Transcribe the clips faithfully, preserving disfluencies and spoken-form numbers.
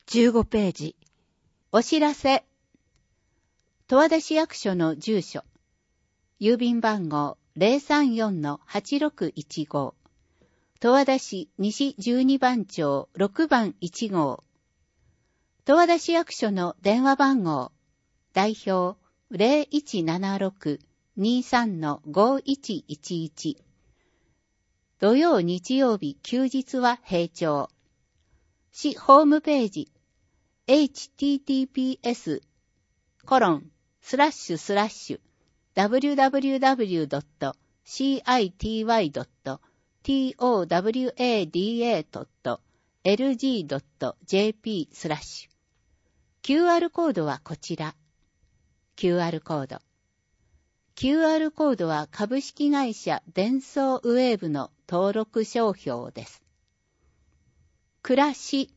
じゅうごページ。 お知らせ。十和田市役所の住所。郵便番号 ゼロさんよんのはちろくいちご。十和田市西じゅうにばん町ろくばんいちごう。十和田市役所の電話番号。代表 ゼロいちななろくにさんのごいちいちいち。土曜日曜日休日は閉庁。市ホームページ。エイチティーティーピーエス コロンスラッシュスラッシュ ダブリューダブリューダブリュードットシーアイティーワイドットトワダドットエルジードットジェーピー スラッシュ キューアール コードはこちら。キューアール コード。キューアール コードは株式会社デンソーウェーブの登録商標です。暮らし。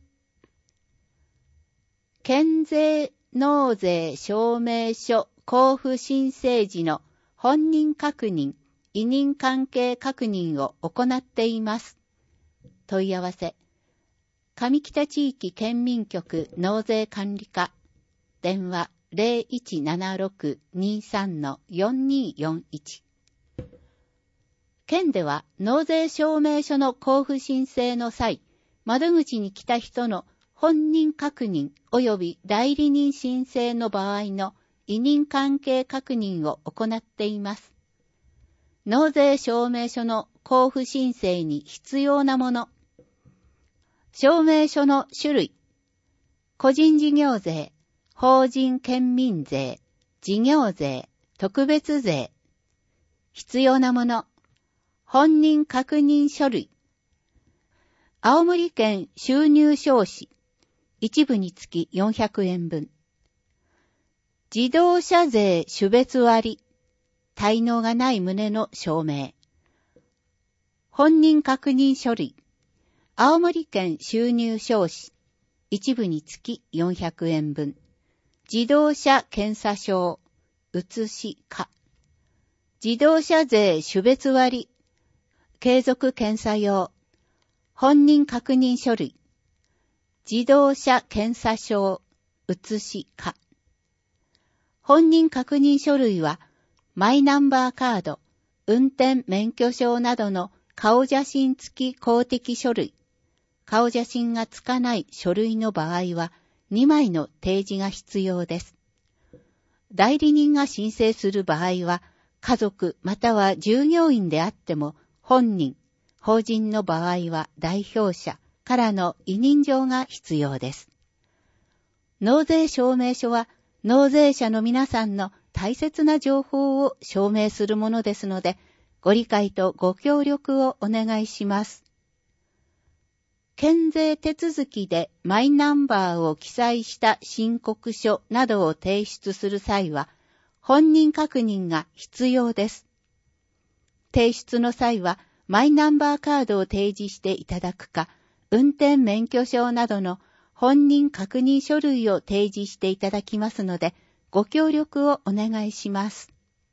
県税納税証明書交付申請時の本人確認、委任関係確認を行っています。問い合わせ。上北地域県民局納税管理課。電話 ゼロいちななろくにさんのよんによんいち。県では納税証明書の交付申請の際、窓口に来た人の本人確認及び代理人申請の場合の委任関係確認を行っています。納税証明書の交付申請に必要なもの。証明書の種類。個人事業税、法人県民税、事業税、特別税。必要なもの。本人確認書類。青森県収入証紙。一部につきよんひゃくえんぶん。自動車税種別割。滞納がない旨の証明。本人確認書類。青森県収入証紙。一部につきよんひゃくえんぶん。自動車検査証。写しか。自動車税種別割。継続検査用。本人確認書類。自動車検査証、写しか。本人確認書類は、マイナンバーカード、運転免許証などの顔写真付き公的書類。顔写真がつかない書類の場合は、にまいの提示が必要です。代理人が申請する場合は、家族または従業員であっても、本人、法人の場合は代表者、からの委任状が必要です。納税証明書は納税者の皆さんの大切な情報を証明するものですので、ご理解とご協力をお願いします。県税手続きでマイナンバーを記載した申告書などを提出する際は、本人確認が必要です。提出の際は、マイナンバーカードを提示していただくか、運転免許証などの本人確認書類を提示していただきますので、ご協力をお願いします。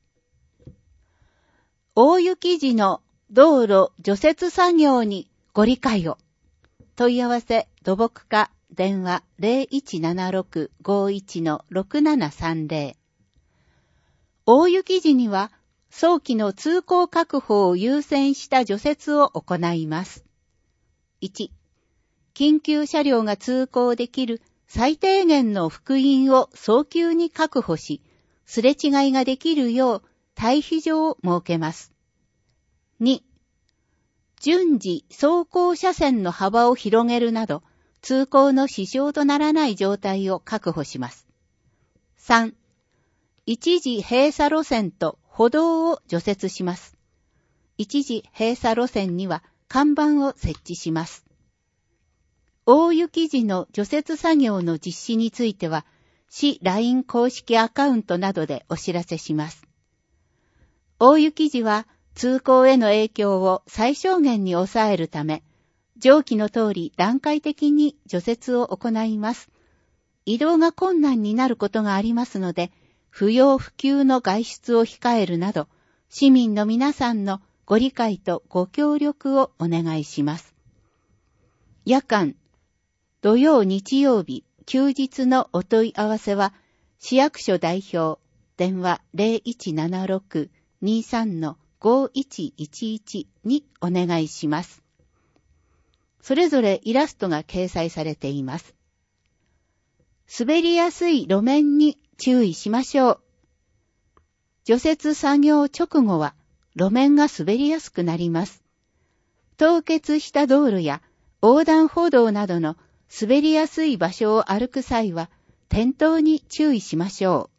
大雪時の道路除雪作業にご理解を。問い合わせ土木課電話 ゼロいちななろくごいちのろくななさんゼロ。大雪時には早期の通行確保を優先した除雪を行います。いち、緊急車両が通行できる最低限の幅員を早急に確保し、すれ違いができるよう退避場を設けます。に、順次走行車線の幅を広げるなど、通行の支障とならない状態を確保します。さん、一時閉鎖路線と歩道を除雪します。一時閉鎖路線には看板を設置します。大雪時の除雪作業の実施については、市 ライン 公式アカウントなどでお知らせします。大雪時は通行への影響を最小限に抑えるため、上記の通り段階的に除雪を行います。移動が困難になることがありますので、不要不急の外出を控えるなど、市民の皆さんのご理解とご協力をお願いします。夜間、土曜日曜日休日のお問い合わせは、市役所代表、電話 ゼロいちななろく にさん ごいちいちいち にお願いします。それぞれイラストが掲載されています。滑りやすい路面に注意しましょう。除雪作業直後は路面が滑りやすくなります。凍結した道路や横断歩道などの滑りやすい場所を歩く際は転倒に注意しましょ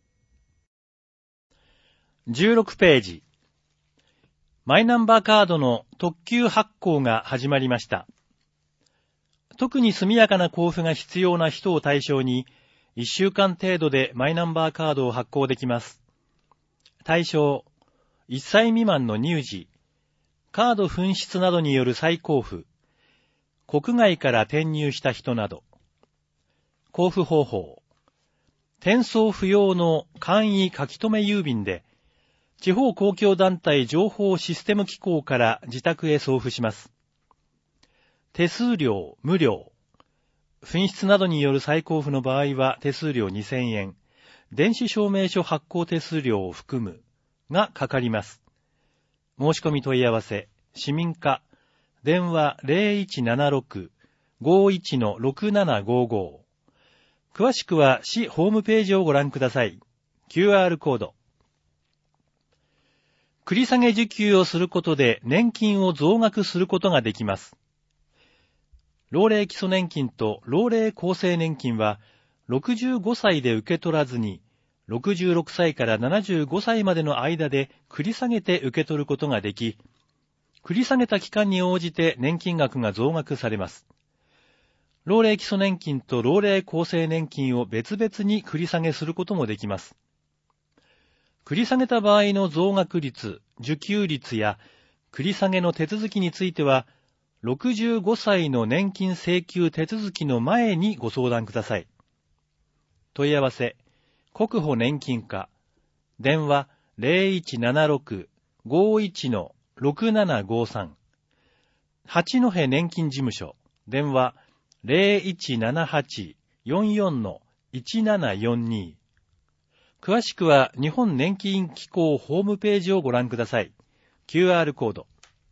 う。じゅうろくページ。マイナンバーカードの特急発行が始まりました。特に速やかな交付が必要な人を対象に、いっしゅうかん程度でマイナンバーカードを発行できます。対象、いっさい未満の乳児、カード紛失などによる再交付、国外から転入した人など。交付方法、転送不要の簡易書き留め郵便で、地方公共団体情報システム機構から自宅へ送付します。手数料無料。紛失などによる再交付の場合は手数料にせんえん、電子証明書発行手数料を含むがかかります。申し込み問い合わせ、市民課、電話 ゼロいちななろく ごいち ろくななごご。詳しくは市ホームページをご覧ください。キューアール コード。繰り下げ受給をすることで年金を増額することができます。老齢基礎年金と老齢厚生年金はろくじゅうごさいで受け取らずにろくじゅうろくさいからななじゅうごさいまでの間で繰り下げて受け取ることができ、繰り下げた期間に応じて年金額が増額されます。老齢基礎年金と老齢厚生年金を別々に繰り下げすることもできます。繰り下げた場合の増額率、受給率や繰り下げの手続きについては、ろくじゅうごさいの年金請求手続きの前にご相談ください。問い合わせ、国保年金課、電話 ゼロいちななろく ごいち ろくななごさん、八戸年金事務所、電話 ゼロいちななはち よんよん いちななよんに。詳しくは日本年金機構ホームページをご覧ください。キューアール コード。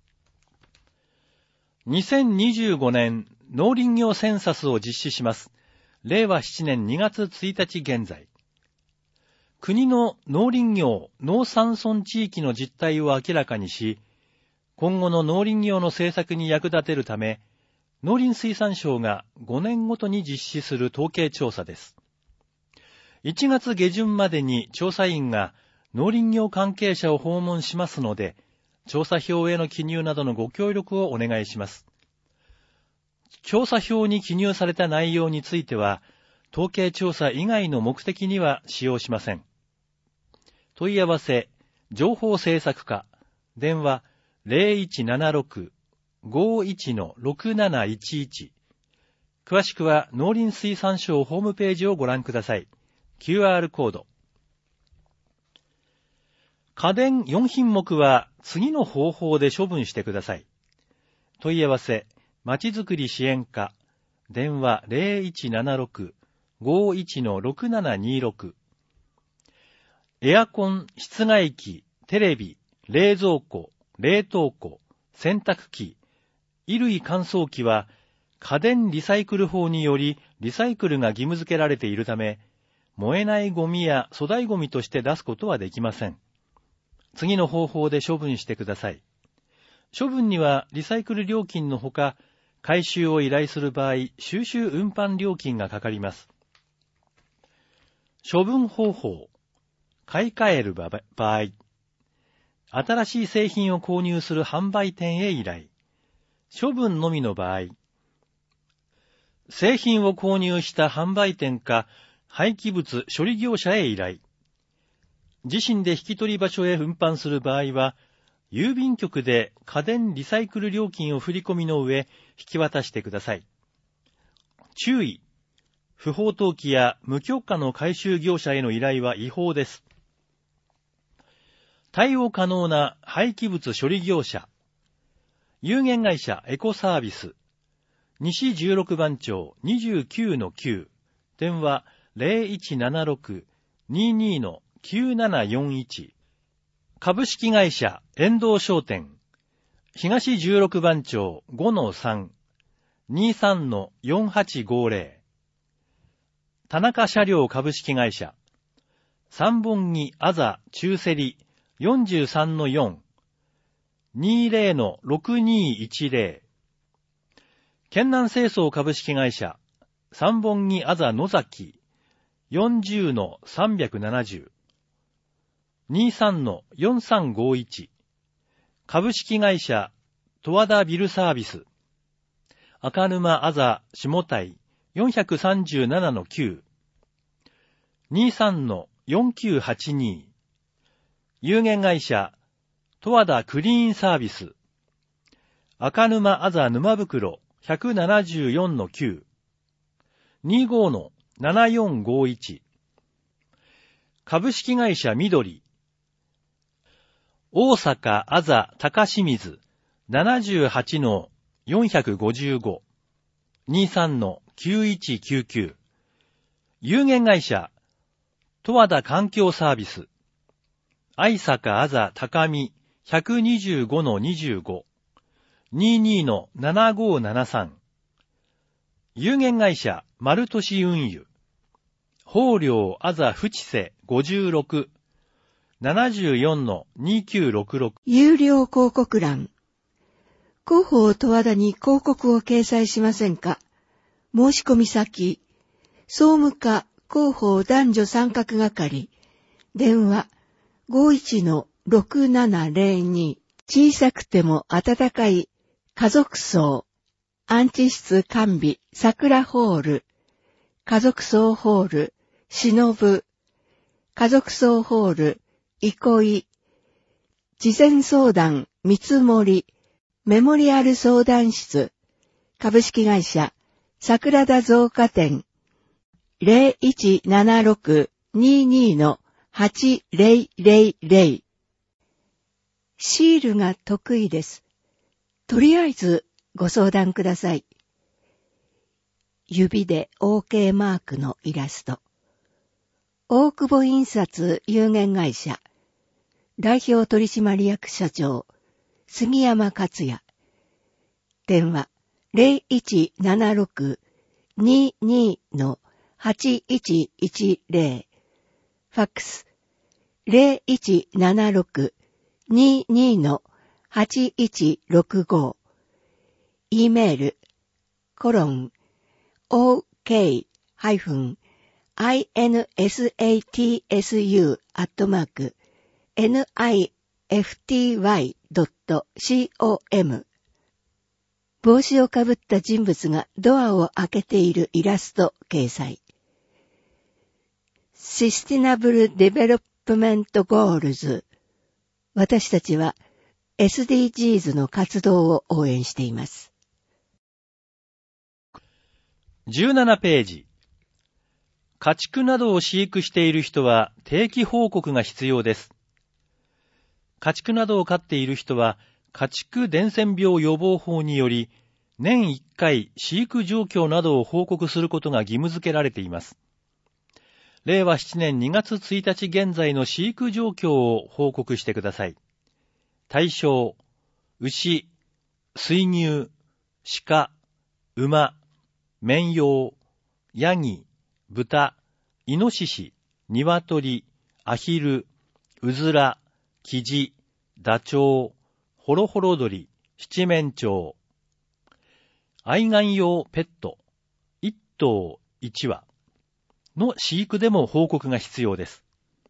にせんにじゅうごねん農林業センサスを実施します。れいわしちねんにがつついたち現在。国の農林業、農山村地域の実態を明らかにし、今後の農林業の政策に役立てるため、農林水産省がごねんごとに実施する統計調査です。いちがつげじゅんまでに調査員が農林業関係者を訪問しますので、調査票への記入などのご協力をお願いします。調査票に記入された内容については、統計調査以外の目的には使用しません。問い合わせ、情報政策課、電話 ゼロいちななろく ごいち ろくなないちいち。詳しくは農林水産省ホームページをご覧ください。キューアール コード。家電よんひんもくは次の方法で処分してください。問い合わせ、まちづくり支援課、電話 ゼロいちななろく ごいち ろくななにろく。エアコン、室外機、テレビ、冷蔵庫、冷凍庫、洗濯機、衣類乾燥機は家電リサイクル法によりリサイクルが義務付けられているため、燃えないゴミや粗大ゴミとして出すことはできません。次の方法で処分してください。処分にはリサイクル料金のほか、回収を依頼する場合、収集運搬料金がかかります。処分方法。買い替える場合。新しい製品を購入する販売店へ依頼。処分のみの場合。製品を購入した販売店か廃棄物処理業者へ依頼。自身で引き取り場所へ運搬する場合は、郵便局で家電リサイクル料金を振り込みの上、引き渡してください。注意。不法投棄や無許可の回収業者への依頼は違法です。対応可能な廃棄物処理業者。有限会社エコサービス。西じゅうろくばん町 にじゅうきゅうのきゅう、 電話 ゼロいちななろく にーにー きゅうななよんいち。株式会社遠藤商店。東じゅうろくばん町 ごのさん。にじゅうさんのよんはちごゼロ。田中車両株式会社。三本木あざ中競り よんじゅうさんのよん。にじゅうのろくにいちゼロ。県南清掃株式会社。三本木あざ野崎 よんじゅうのさんびゃくななじゅう。にじゅうさんのよんさんごいち。株式会社十和田ビルサービス。赤沼あざ下台 よんさんななのきゅう。にじゅうさんのよんきゅうはちに。有限会社十和田クリーンサービス。赤沼あざ沼袋 ひゃくななじゅうよんのきゅう。にじゅうごのななよんごいち。株式会社緑。大阪あざ高清水 ななじゅうはちのよんごご。にじゅうさんのきゅういちきゅうきゅう。有限会社十和田環境サービス。愛坂あざ高見 ひゃくにじゅうごのにじゅうご。にじゅうにのななごななさん。有限会社丸俊運輸。豊陵あざふちせごじゅうろく。ななじゅうよんのにきゅうろくろく。 有料広告欄。広報十和田に広告を掲載しませんか？申し込み先、総務課広報男女参画係。電話 ごいちのろくななゼロに。小さくても温かい家族層。安置室完備桜ホール。家族層ホールしのぶ。家族層ホール憩い。事前相談見積もり。メモリアル相談室。株式会社桜田造花店。ゼロいちななろく にじゅうにのはちゼロゼロゼロ。シールが得意です。とりあえずご相談ください。指で OK マークのイラスト。大久保印刷有限会社。代表取締役社長、杉山克也。電話ゼロいちななろく にじゅうにのはちいちいちゼロ。ファックスゼロいちななろく にじゅうにのはちいちろくご。E メール、コロン、OK-ハイフン、インサツユ アットマーク、ニフティワイドットコム。帽子をかぶった人物がドアを開けているイラスト掲載。システナブルデベロップメントゴールズ。私たちは エスディージーズ の活動を応援しています。 じゅうななページ。家畜などを飼育している人は定期報告が必要です。家畜などを飼っている人は家畜伝染病予防法により年いっかい飼育状況などを報告することが義務付けられています。れいわななねんにがつついたち現在の飼育状況を報告してください。対象、牛、水牛、鹿、馬、綿羊、ヤギ、豚、イノシシ、ニワトリ、アヒル、ウズラ、キジ、ダチョウ、ホロホロ鳥、七面鳥。愛玩用ペット、いっとういちわの飼育でも報告が必要です。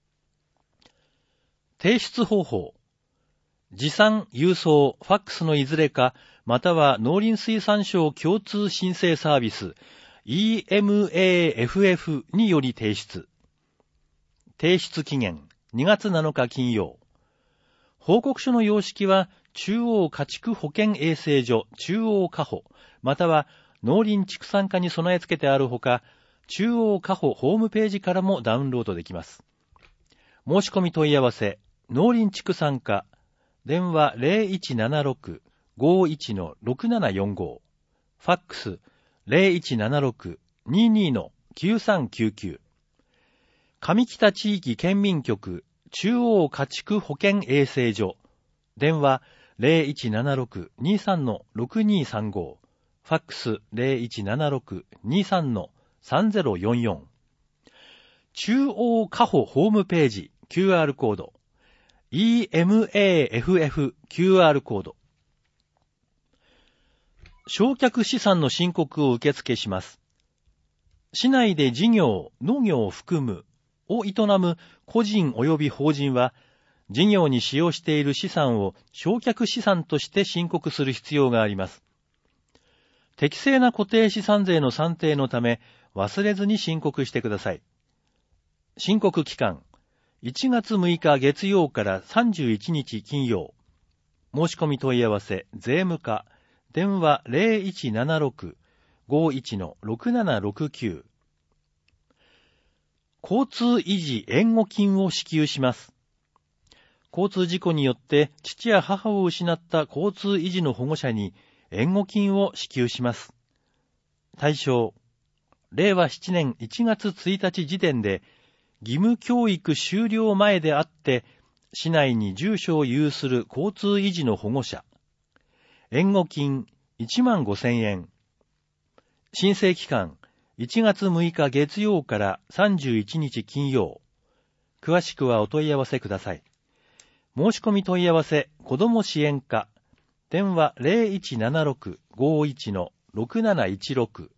提出方法。持参、郵送、ファックスのいずれか、または農林水産省共通申請サービス イーエムエーエフエフ により提出。提出期限にがつなのか金曜。報告書の様式は中央家畜保健衛生所中央加保または農林畜産課に備え付けてあるほか、中央加保ホームページからもダウンロードできます。申し込み問い合わせ、農林畜産課、電話 ゼロいちななろく ごいちのろくななよんご、ファックス ゼロいちななろく にじゅうにのきゅうさんきゅうきゅう。上北地域県民局中央家畜保健衛生所。電話 ゼロいちななろく にさん ろくにさんご。ファックス ゼロいちななろく にさん さんゼロよんよん。中央加保ホームページ キューアール コード。イーエムエーエフエフ キューアール コード。償却資産の申告を受付します。市内で事業、農業を含むを営む個人及び法人は、事業に使用している資産を償却資産として申告する必要があります。適正な固定資産税の算定のため、忘れずに申告してください。申告期間、いちがつむいか月曜からさんじゅういちにち金曜。申し込み問い合わせ、税務課、電話 ゼロいちななろく ごいち ろくななろくきゅう。交通維持援護金を支給します。交通事故によって父や母を失った交通維持の保護者に援護金を支給します。対象、れいわななねんいちがつついたち時点で義務教育終了前であって市内に住所を有する交通維持の保護者。援護金いちまんごせんえん。申請期間いちがつむいか月曜からさんじゅういちにち金曜。詳しくはお問い合わせください。申し込み問い合わせ、子ども支援課。電話 ゼロいちななろく ごいち ろくなないちろく。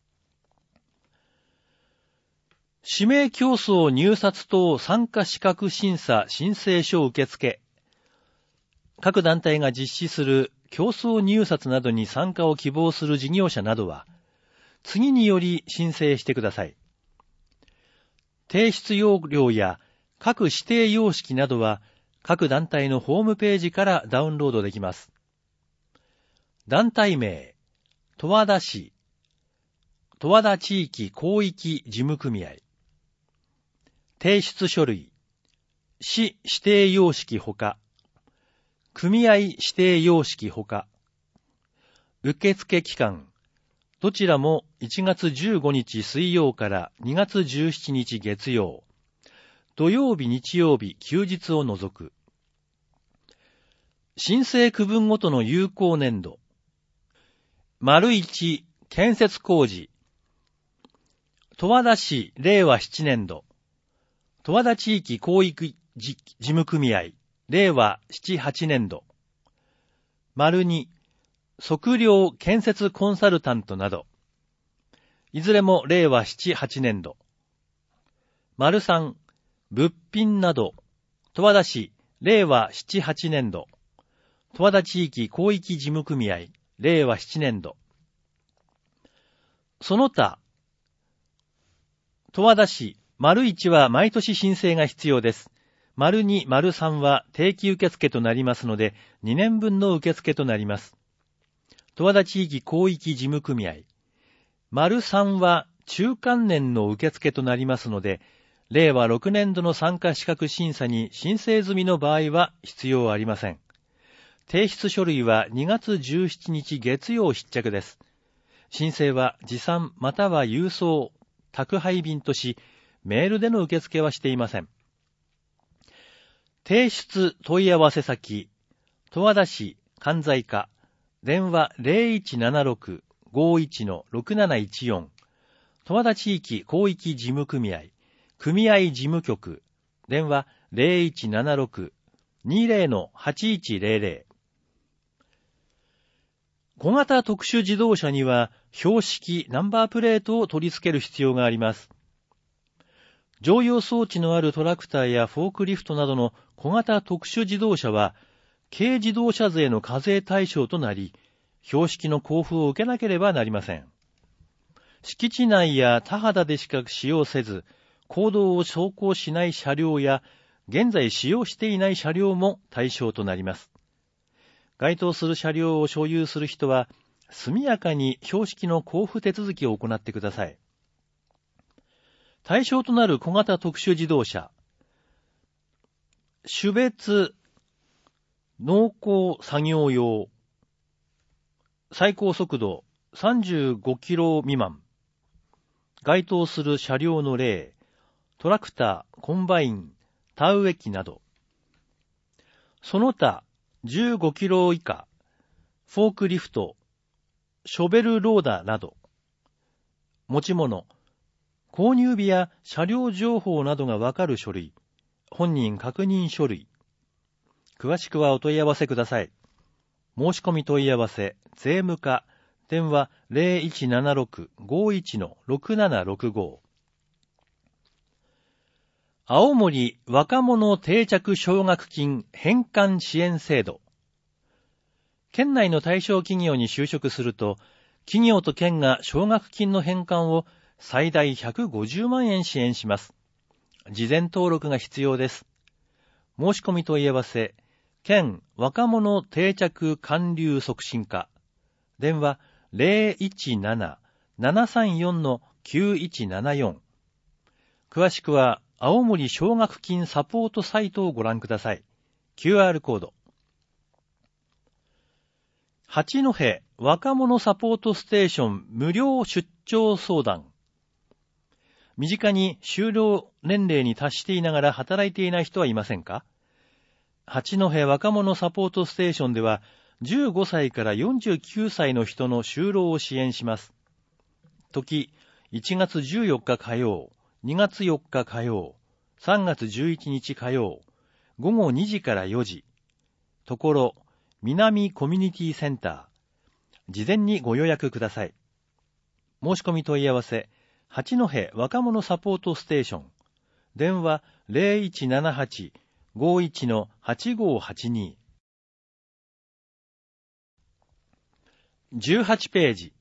指名競争入札等参加資格審査申請書受付。各団体が実施する競争入札などに参加を希望する事業者などは、次により申請してください。提出要領や各指定様式などは、各団体のホームページからダウンロードできます。団体名、十和田市、十和田地域広域事務組合。提出書類、市指定様式ほか、組合指定様式ほか。受付期間、どちらもいちがつじゅうごにち水曜からにがつじゅうしちにち月曜。土曜日、日曜日、休日を除く。申請区分ごとの有効年度。丸いち、建設工事。十和田市れいわななねん度。十和田地域広域事務組合。れいわななはちねん度。丸に、測量建設コンサルタントなど。いずれもれいわななはちねん度。丸さん、物品など。十和田市れいわななはちねん度。十和田地域広域事務組合れいわななねん度。その他、十和田市丸いちは毎年申請が必要です。丸に、丸さんは定期受付となりますので、にねんぶんの受付となります。十和田地域広域事務組合。丸さんは中間年の受付となりますので、れいわろくねん度の参加資格審査に申請済みの場合は必要ありません。提出書類はにがつじゅうしちにち月曜必着です。申請は持参または郵送、宅配便とし、メールでの受付はしていません。提出問い合わせ先、十和田市関西課、電話 ゼロいちななろく ごいち ろくなないちよん。十和田地域広域事務組合、組合事務局、電話 ゼロいちななろく にゼロ はちいちゼロゼロ。小型特殊自動車には標識ナンバープレートを取り付ける必要があります。乗用装置のあるトラクターやフォークリフトなどの小型特殊自動車は軽自動車税の課税対象となり、標識の交付を受けなければなりません。敷地内や田畑でしか使用せず、公道を走行しない車両や現在使用していない車両も対象となります。該当する車両を所有する人は、速やかに標識の交付手続きを行ってください。対象となる小型特殊自動車、種別農耕作業用、最高速度さんじゅうごキロ未満、 該当する車両の例、トラクター、コンバイン、田植え機など。その他、じゅうごキロ以下、フォークリフト、ショベルローダーなど。持ち物、購入日や車両情報などがわかる書類、本人確認書類。詳しくはお問い合わせください。申し込み問い合わせ、税務課、電話 ゼロいちななろく ごいち ろくななろくご。青森若者定着奨学金返還支援制度。県内の対象企業に就職すると、企業と県が奨学金の返還を最大ひゃくごじゅうまんえん支援します。事前登録が必要です。申し込み問い合わせ、県若者定着還流促進課。電話 ゼロいちなな ななさんよん きゅういちななよん。詳しくは、青森奨学金サポートサイトをご覧ください。キューアール コード。八戸若者サポートステーション無料出張相談。身近に就労年齢に達していながら働いていない人はいませんか？八戸若者サポートステーションでは、じゅうごさいからよんじゅうきゅうさいの人の就労を支援します。時、いちがつじゅうよっか火曜、にがつよっか火曜、さんがつじゅういちにち火曜、ごごにじからよじ。ところ、南コミュニティセンター。事前にご予約ください。申し込み問い合わせ、八戸若者サポートステーション。電話 ゼロいちななはち ごいち はちごはちに。じゅうはちページ。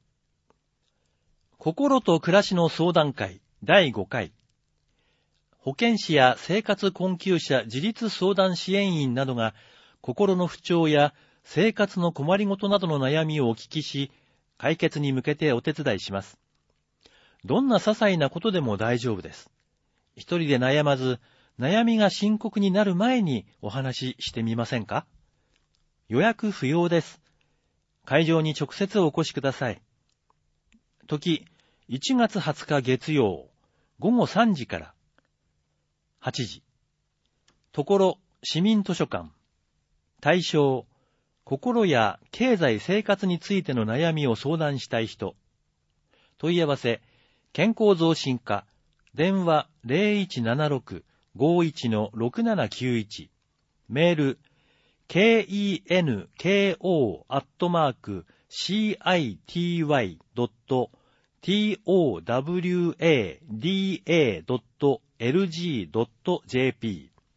心と暮らしの相談会だいごかい。保健師や生活困窮者自立相談支援員などが心の不調や生活の困りごとなどの悩みをお聞きし、解決に向けてお手伝いします。どんな些細なことでも大丈夫です。一人で悩まず、悩みが深刻になる前にお話ししてみませんか？予約不要です。会場に直接お越しください。時、いちがつはつか月曜、ごごさんじからはちじ。ところ、市民図書館。対象、心や経済生活についての悩みを相談したい人。問い合わせ、健康増進課。電話 ゼロいちななろく ごいち ろくななきゅういち。メール、ケーイーエヌケーオー アットマーク シーアイティーワイ ドット トワダドット エルジー ドット ジェーピー。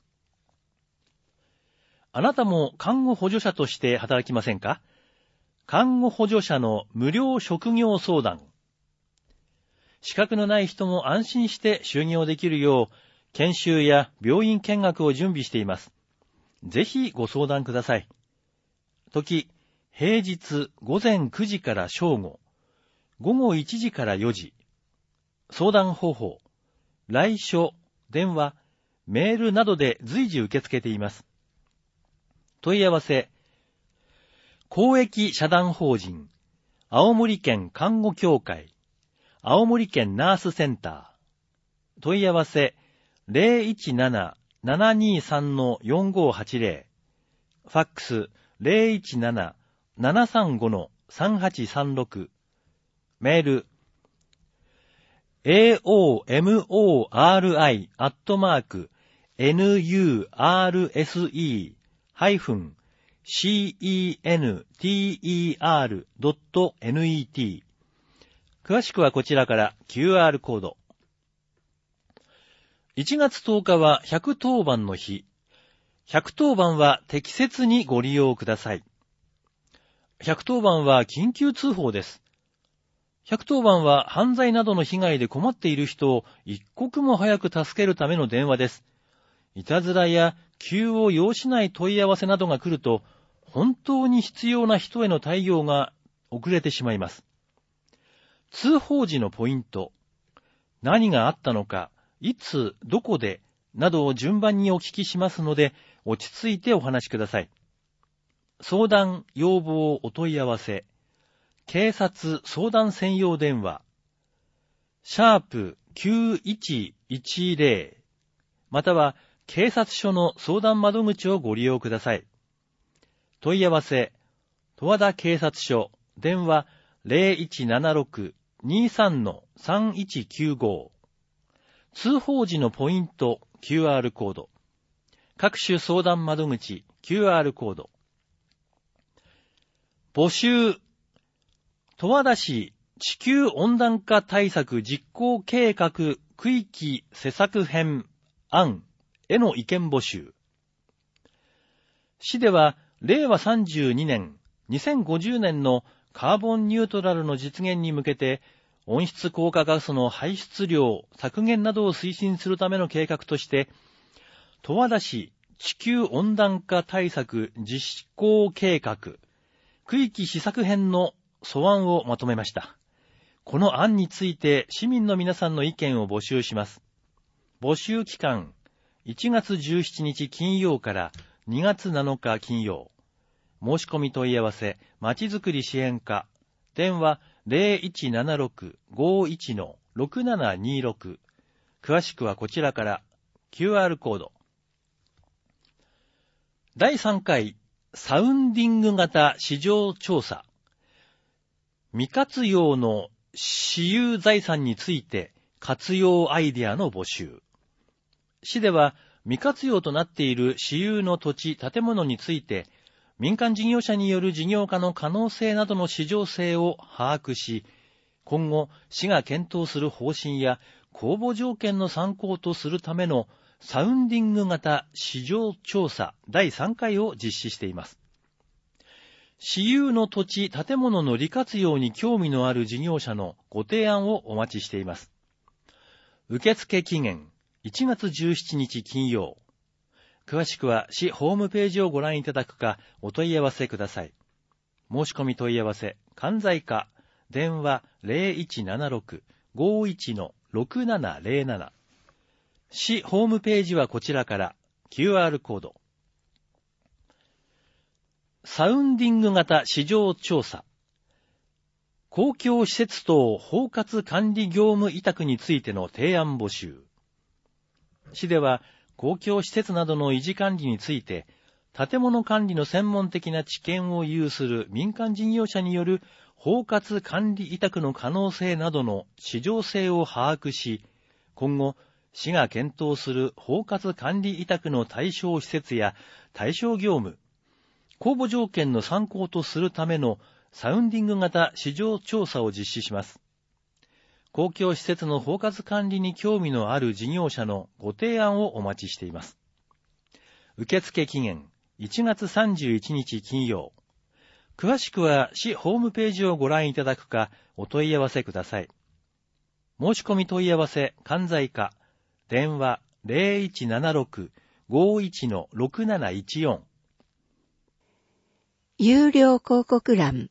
あなたも看護補助者として働きませんか？看護補助者の無料職業相談。資格のない人も安心して就業できるよう、研修や病院見学を準備しています。ぜひご相談ください。時、平日ごぜんくじから正午、ごごいちじからよじ。相談方法、来書、電話、メールなどで随時受け付けています。問い合わせ、公益社団法人、青森県看護協会、青森県ナースセンター。問い合わせ、ゼロいちなな ななにさん よんごはちゼロ。ファックス、ゼロいちなな ななさんご さんはちさんろく。メール、エーオーエムオーアールアイ アットマーク エヌユーアールエスイー ハイフン シーイーエヌティーイーアール ドット ネット。詳しくはこちらから キューアール コード。いちがつとおかはひゃくとおばんの日。ひゃくとおばんは適切にご利用ください。ひゃくとおばんは緊急通報です。ひゃくとおばんは犯罪などの被害で困っている人を一刻も早く助けるための電話です。いたずらや急を要しない問い合わせなどが来ると、本当に必要な人への対応が遅れてしまいます。通報時のポイント、何があったのか、いつ、どこで、などを順番にお聞きしますので、落ち着いてお話しください。相談、要望、お問い合わせ、警察相談専用電話、 シャープきゅういちいちゼロまたは警察署の相談窓口をご利用ください。問い合わせ、十和田警察署、電話 ゼロいちななろく にさん さんいちきゅうご 通報時のポイント キューアール コード、各種相談窓口 キューアール コード、募集、十和田市地球温暖化対策実行計画区域施策編案への意見募集。市ではれいわさんじゅうにねん、にせんごじゅうねんのカーボンニュートラルの実現に向けて温室効果ガスの排出量削減などを推進するための計画として、十和田市地球温暖化対策実行計画区域施策編の素案をまとめました。この案について市民の皆さんの意見を募集します。募集期間、いちがつじゅうしちにち金曜からにがつなのか金曜。申し込み問い合わせ、まちづくり支援課、電話 ゼロいちななろく ごいち ろくななにろく。詳しくはこちらから キューアール コード。だいさんかいサウンディング型市場調査。未活用の私有財産について活用アイデアの募集。市では未活用となっている私有の土地、建物について民間事業者による事業化の可能性などの市場性を把握し、今後市が検討する方針や公募条件の参考とするためのサウンディング型市場調査だいさんかいを実施しています。私有の土地、建物の利活用に興味のある事業者のご提案をお待ちしています。受付期限、いちがつじゅうしちにち金曜。詳しくは市ホームページをご覧いただくかお問い合わせください。申し込み問い合わせ、関西課、電話 ゼロいちななろく ごいち ろくななゼロなな。市ホームページはこちらから キューアール コード。サウンディング型市場調査。公共施設等包括管理業務委託についての提案募集。市では公共施設などの維持管理について、建物管理の専門的な知見を有する民間事業者による包括管理委託の可能性などの市場性を把握し、今後、市が検討する包括管理委託の対象施設や対象業務、公募条件の参考とするためのサウンディング型市場調査を実施します。公共施設の包括管理に興味のある事業者のご提案をお待ちしています。受付期限、いちがつさんじゅういちにち金曜。詳しくは市ホームページをご覧いただくかお問い合わせください。申し込み問い合わせ、関西課、電話 ゼロいちななろく ごいち ろくなないちよん。 有料広告欄。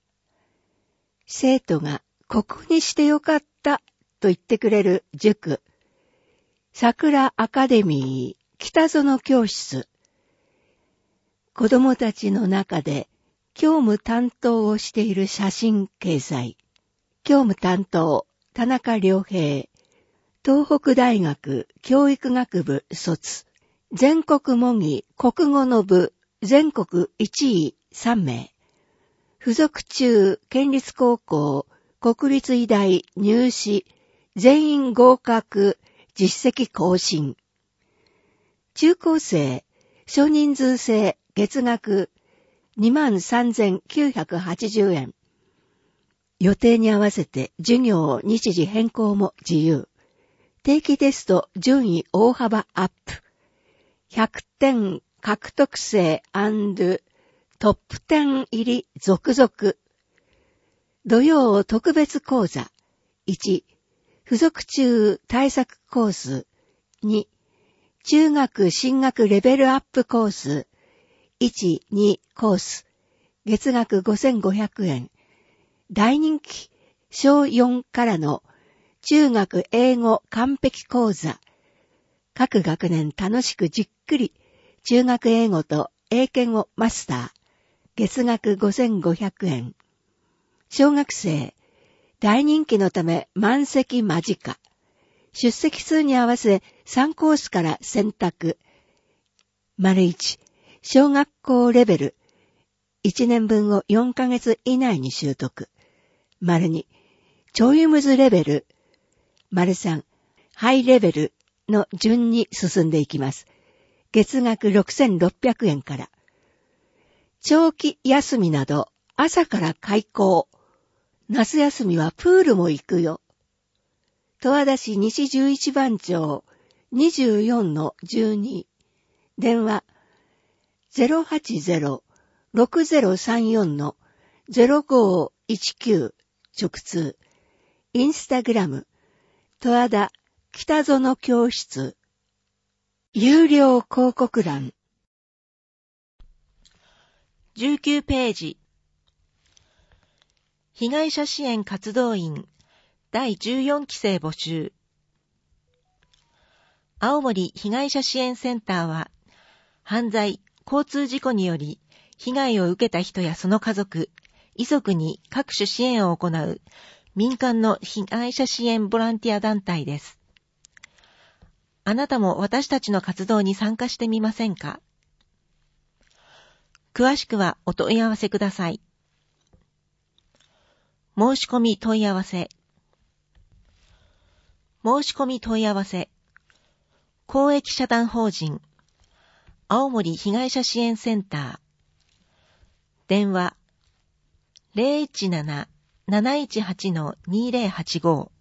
生徒がここにしてよかったと言ってくれる塾。桜アカデミー北園教室。子供たちの中で教務担当をしている写真掲載。教務担当、田中良平。東北大学教育学部卒。全国模擬国語の部全国いちいさんめい。附属中県立高校国立医大入試全員合格実績更新。中高生少人数制月額 にまんさんぜんきゅうひゃくはちじゅうえん。予定に合わせて授業日時変更も自由。定期テスト順位大幅アップ。ひゃくてん獲得生&トップじゅう入り続々。土曜特別講座。いち、付属中対策コース。に、中学進学レベルアップコース。いち、にコース。月額ごせんごひゃくえん。大人気、小よんからの中学英語完璧講座。各学年楽しくじっくり中学英語と英検をマスター。月額ごせんごひゃくえん。小学生、 大人気のため満席間近。出席数に合わせさんコースから選択。丸いち、小学校レベル。いちねんぶんをよんかげつ以内に習得。丸に、ちょいむずレベル。丸さん、ハイレベルの順に進んでいきます。月額ろくせんろっぴゃくえんから。長期休みなど朝から開校。夏休みはプールも行くよ。十和田市西じゅういちばん町 にじゅうよんのじゅうに。電話 ゼロはちゼロ ろくゼロさんよんのゼロごいちきゅう 直通。インスタグラム十和田北園教室。有料広告欄。 じゅうきゅうページ。被害者支援活動員だいじゅうよんきせい募集。青森被害者支援センターは、犯罪、交通事故により被害を受けた人やその家族、遺族に各種支援を行う民間の被害者支援ボランティア団体です。あなたも私たちの活動に参加してみませんか？詳しくはお問い合わせください。申し込み問い合わせ。申し込み問い合わせ。公益社団法人青森被害者支援センター。電話 ゼロいちなな なないちはち にゼロはちご。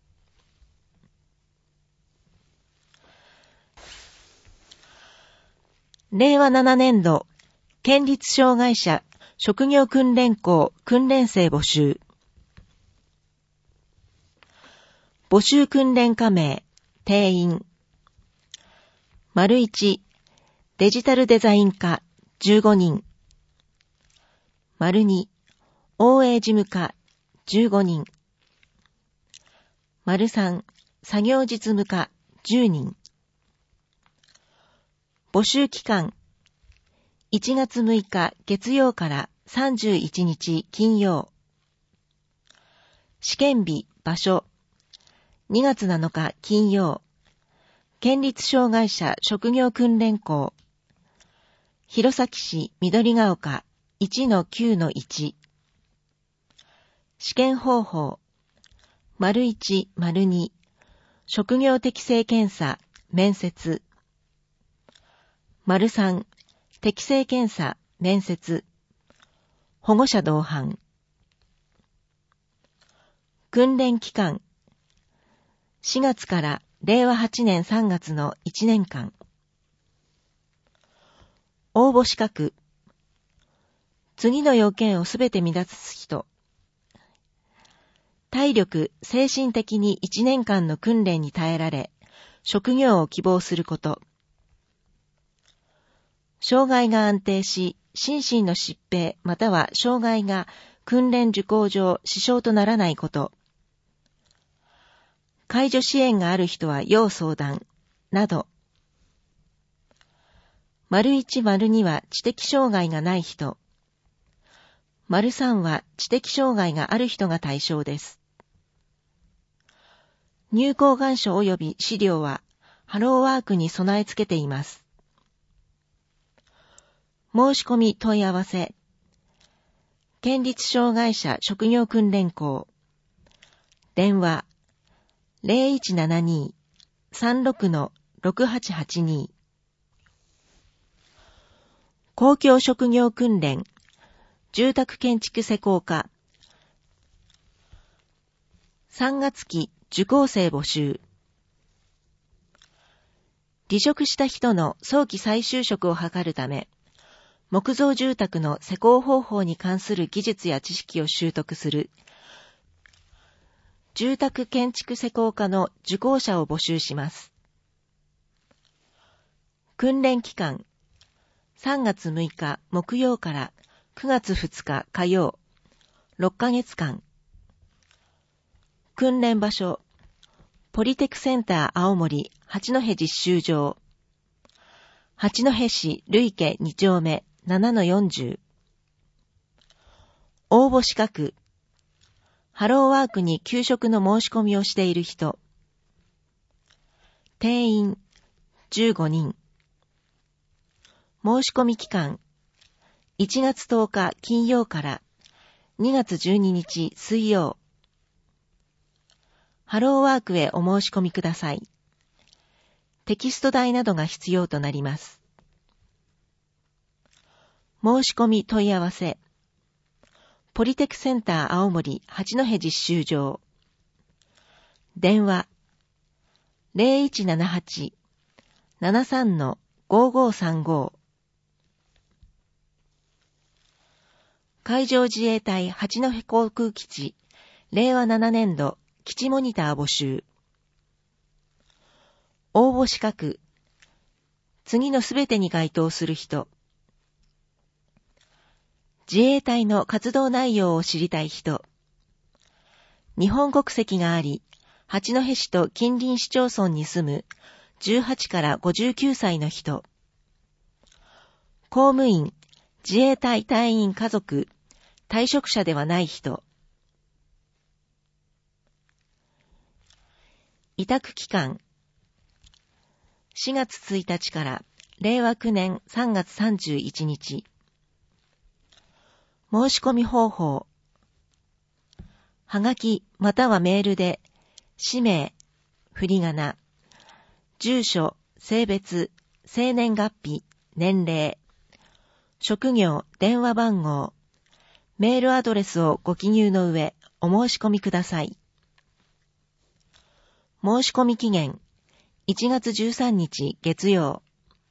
れいわななねんど県立障害者職業訓練校訓練生募集。募集訓練課名、定員。丸いち、デジタルデザイン科じゅうごにん。丸に、応援事務課じゅうごにん。丸さん、作業実務課じゅうにん。募集期間、いちがつむいか月曜からさんじゅういちにち金曜。試験日、場所、にがつなのか金曜。県立障害者職業訓練校。弘前市緑ヶ丘 いちのきゅうのいち。試験方法、丸いち、丸に、職業適性検査、面接。丸さん、適性検査、面接。保護者同伴。訓練期間、しがつかられいわはちねんさんがつのいちねんかん。応募資格。次の要件をすべて満たす人。体力、精神的にいちねんかんの訓練に耐えられ、職業を希望すること。障害が安定し、心身の疾病または障害が訓練受講上支障とならないこと。介助支援がある人は要相談、など。丸いち、丸には知的障害がない人。丸さんは知的障害がある人が対象です。入校願書及び資料はハローワークに備え付けています。申し込み問い合わせ。県立障害者職業訓練校。電話ゼロいちななに さんろく ろくはちはちに。公共職業訓練住宅建築施工科。さんがつき受講生募集。離職した人の早期再就職を図るため、木造住宅の施工方法に関する技術や知識を習得する住宅建築施工科の受講者を募集します。訓練期間、さんがつむいか木曜からくがつふつか火曜、ろっかげつかん。訓練場所、ポリテクセンター青森八戸実習場。八戸市累家にちょうめななのよんじゅう。応募資格、 ハローワークに給食の申し込みをしている人。定員じゅうごにん。申し込み期間いちがつとおか金曜からにがつじゅうににち水曜。ハローワークへお申し込みください。テキスト代などが必要となります。申し込み問い合わせ。ポリテクセンター青森八戸実習場。電話 ゼロいちななはち ななさん ごごさんご。海上自衛隊八戸航空基地れいわななねんど基地モニター募集。応募資格。次のすべてに該当する人。自衛隊の活動内容を知りたい人。日本国籍があり、八戸市と近隣市町村に住むじゅうはちからごじゅうきゅうさいの人。公務員、自衛隊隊員家族、退職者ではない人。委託期間。しがつついたちかられいわきゅうねんさんがつさんじゅういちにち。申し込み方法。はがきまたはメールで、氏名、振り仮名、住所、性別、生年月日、年齢、職業、電話番号、メールアドレスをご記入の上、お申し込みください。申し込み期限、いちがつじゅうさんにち月曜。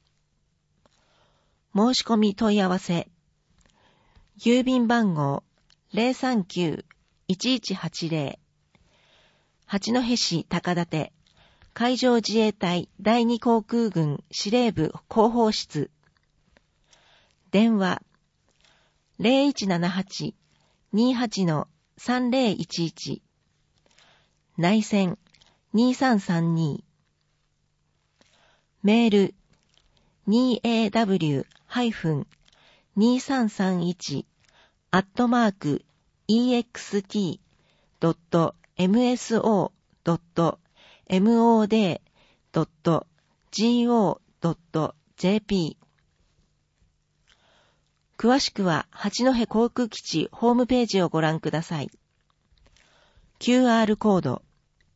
申し込み問い合わせ。郵便番号 ゼロさんきゅう いちいちはちゼロ 八戸市高館海上自衛隊だいに航空軍司令部広報室。電話 ゼロいちななはち にはち さんゼロいちいち。内線にさんさんに。メール にエーダブリュー にさんさんいち アットマーク イーエックスティー ドット エムエスオー ドット エムオーディー ドット ジーオー ドット ジェーピー。詳しくは八戸航空基地ホームページをご覧ください。キューアール コード。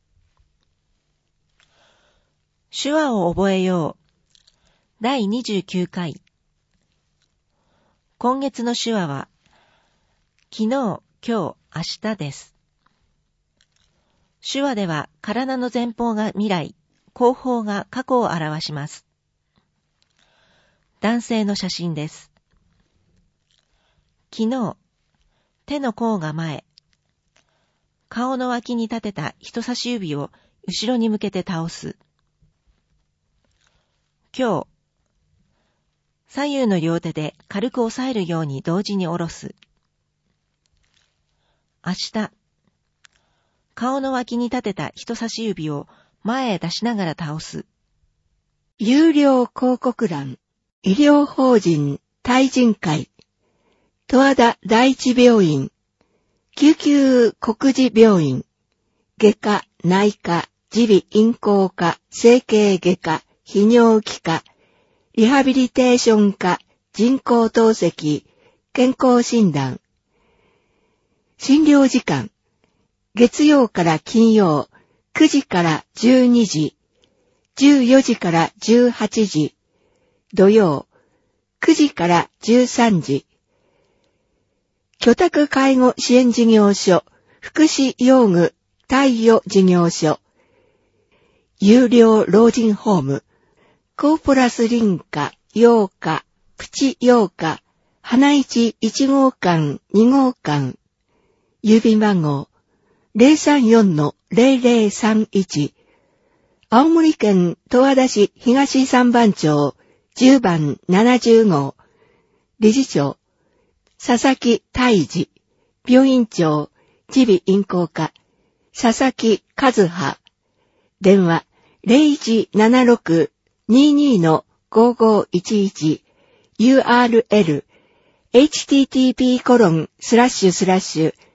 手話を覚えよう。だいにじゅうきゅうかい。今月の手話は、昨日、今日、明日です。手話では体の前方が未来、後方が過去を表します。男性の写真です。昨日、手の甲が前、顔の脇に立てた人差し指を後ろに向けて倒す。今日、左右の両手で軽く押さえるように同時に下ろす。明日、顔の脇に立てた人差し指を前へ出しながら倒す。 有料広告欄、医療法人対人会、十和田第一病院、救急国事病院、外科、内科、耳鼻咽喉科、整形外科、泌尿器科、リハビリテーション科、人工透析、健康診断。診療時間、月曜から金曜、くじからじゅうにじ、じゅうよじからじゅうはちじ、土曜、くじからじゅうさんじ。居宅介護支援事業所、福祉用具貸与事業所、有料老人ホーム、コーポラス林家、洋家、プチ洋家、花市いちごうかん、にごうかん、郵便番号 ゼロさんよん ゼロゼロさんいち、青森県十和田市東三番町じゅうばんななじゅうごう、理事長、佐々木泰治、病院長、耳鼻咽喉科、佐々木和葉、電話 ゼロいちななろく にに ごごいちいち、ユーアールエル、エイチティーティーピー コロンスラッシュスラッシュ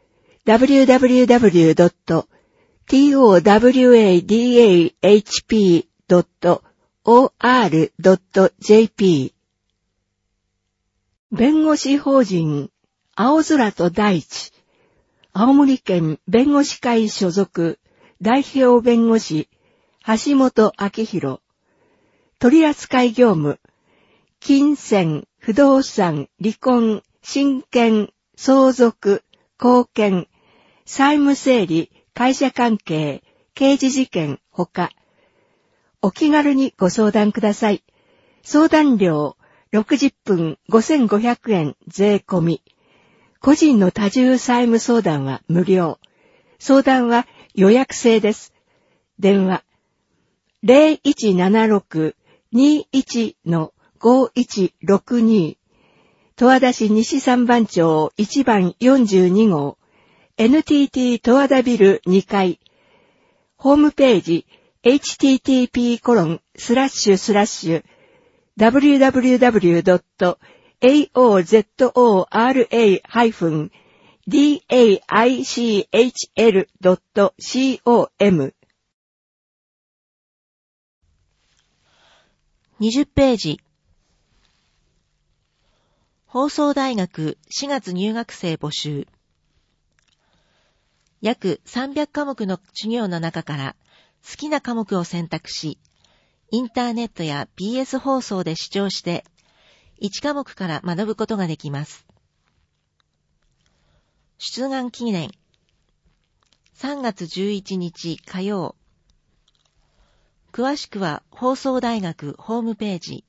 ダブリューダブリューダブリュードットトワダハプドットオーアールドットジェーピー 弁護士法人青空と大地青森県弁護士会所属代表弁護士橋本明弘取扱業務金銭、不動産、離婚、親権、相続、後見、債務整理、会社関係、刑事事件ほか、お気軽にご相談ください。相談料ろくじゅっぷんごせんごひゃくえん税込み。個人の多重債務相談は無料。相談は予約制です。電話ゼロいちななろく にいち ごいちろくに 十和田市西三番町いちばんよんじゅうにごう エヌティーティー 十和田ビルにかいホームページ エイチティーティーピーコロンスラッシュスラッシュダブリューダブリューダブリュードットエーオーゼットオーアールエーハイフンディーエーアイシーエイチエルドットコムにじゅっページ放送大学しがつ入学生募集約さんびゃくかもくの授業の中から好きな科目を選択し、インターネットや ビーエス 放送で視聴していちかもくから学ぶことができます。出願期限さんがつじゅういちにち火曜。詳しくは放送大学ホームページ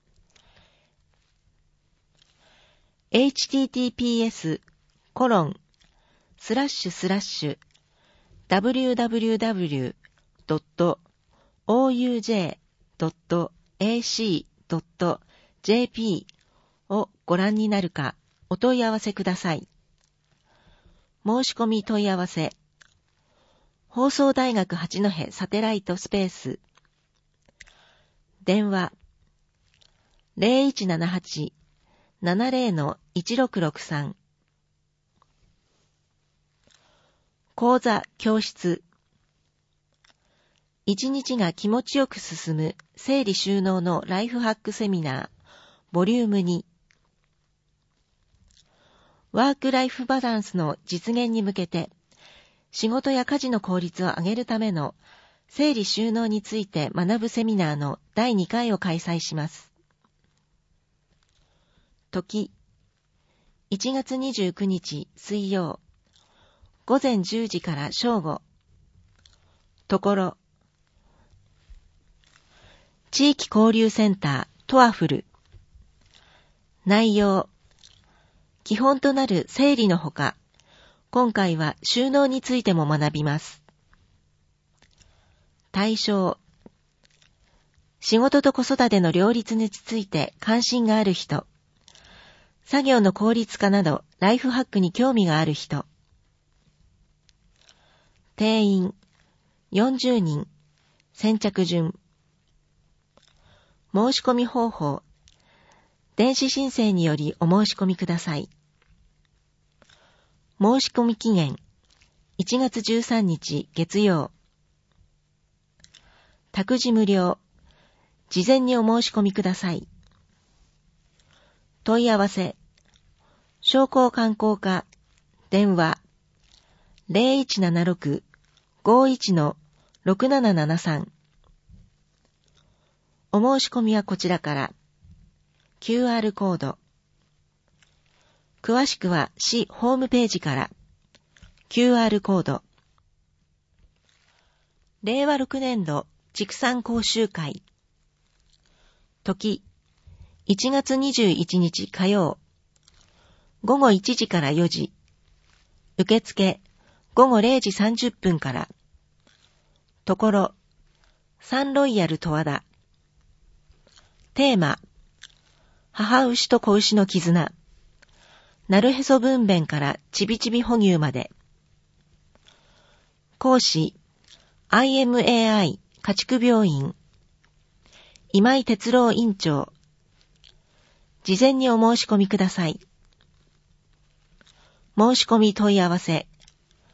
エイチティーティーピーエス コロンスラッシュスラッシュ ダブリューダブリューダブリュー ドット オーユージェー ドット エーシー ドット ジェーピー をご覧になるかお問い合わせください。申し込み問い合わせ放送大学八戸サテライトスペース電話 ゼロいちななはち ななゼロ いちろくろくさん 講座教室一日が気持ちよく進む整理収納のライフハックセミナーボリュームにワークライフバランスの実現に向けて仕事や家事の効率を上げるための整理収納について学ぶセミナーのだいにかいを開催します。時いちがつにじゅうくにち水曜ごぜんじゅうじから正午ところ地域交流センタートワフル内容基本となる整理のほか今回は収納についても学びます。対象仕事と子育ての両立について関心がある人作業の効率化などライフハックに興味がある人定員よんじゅうにん先着順申し込み方法電子申請によりお申し込みください。申し込み期限いちがつじゅうさんにち月曜託児無料事前にお申し込みください。問い合わせ商工観光課電話 ゼロいちななろく ごいち ろくななななさん お申し込みはこちらから キューアール コード詳しくは市ホームページから キューアール コードれいわろくねんど畜産講習会時いちがつにじゅういちにち火曜ごごいちじからよじ受付ごごれいじさんじゅっぷんからところサンロイヤル十和田テーマ母牛と子牛の絆なるへそ分娩からちびちび哺乳まで講師 アイエムエーアイ 家畜病院今井哲郎院長事前にお申し込みください。申し込み問い合わせ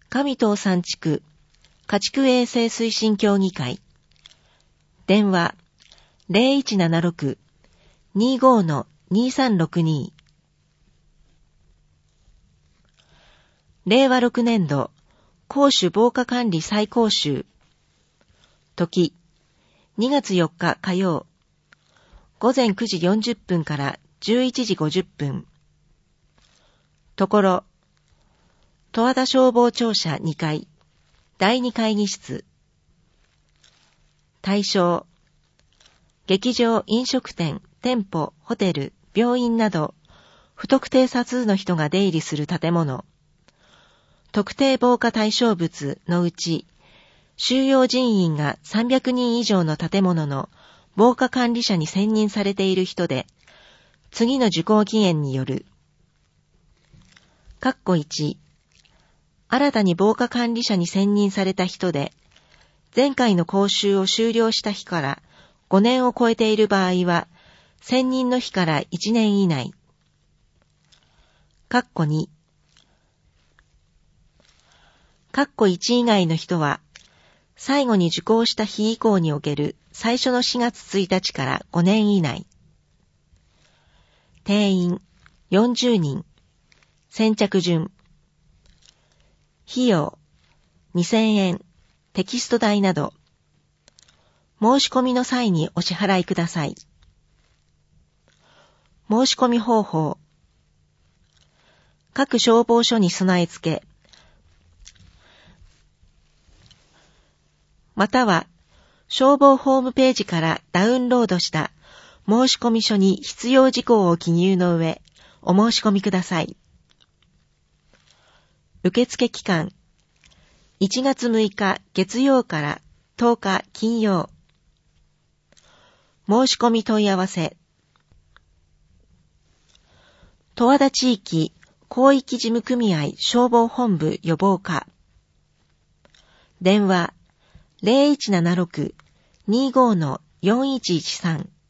上東山地区家畜衛生推進協議会。電話 ゼロいちななろく にーごー にーさんろくに。れいわろくねんど公主防火管理再講習。時にがつよっか火曜午前くじよんじゅっぷんからじゅういちじごじゅっぷん。ところ十和田消防庁舎にかいだいに会議室。対象劇場、飲食店、店舗、ホテル、病院など不特定多数の人が出入りする建物。特定防火対象物のうち収容人員がさんびゃくにん以上の建物の防火管理者に選任されている人で、次の受講期限による。括弧いち、新たに防火管理者に選任された人で、前回の講習を修了した日からごねんを超えている場合は、選任の日からいちねん以内。括弧に、括弧いち以外の人は、最後に受講した日以降における最初のしがつついたちからごねん以内。定員よんじゅうにん。先着順。費用にせんえん。テキスト代など。申し込みの際にお支払いください。申し込み方法。各消防署に備え付け、または消防ホームページからダウンロードした申込書に必要事項を記入の上、お申し込みください。受付期間いちがつむいか月曜からとおか金曜。申し込み問い合わせ。十和田地域広域事務組合消防本部予防課。電話ゼロいちななろく にーごー よんいちいちさん。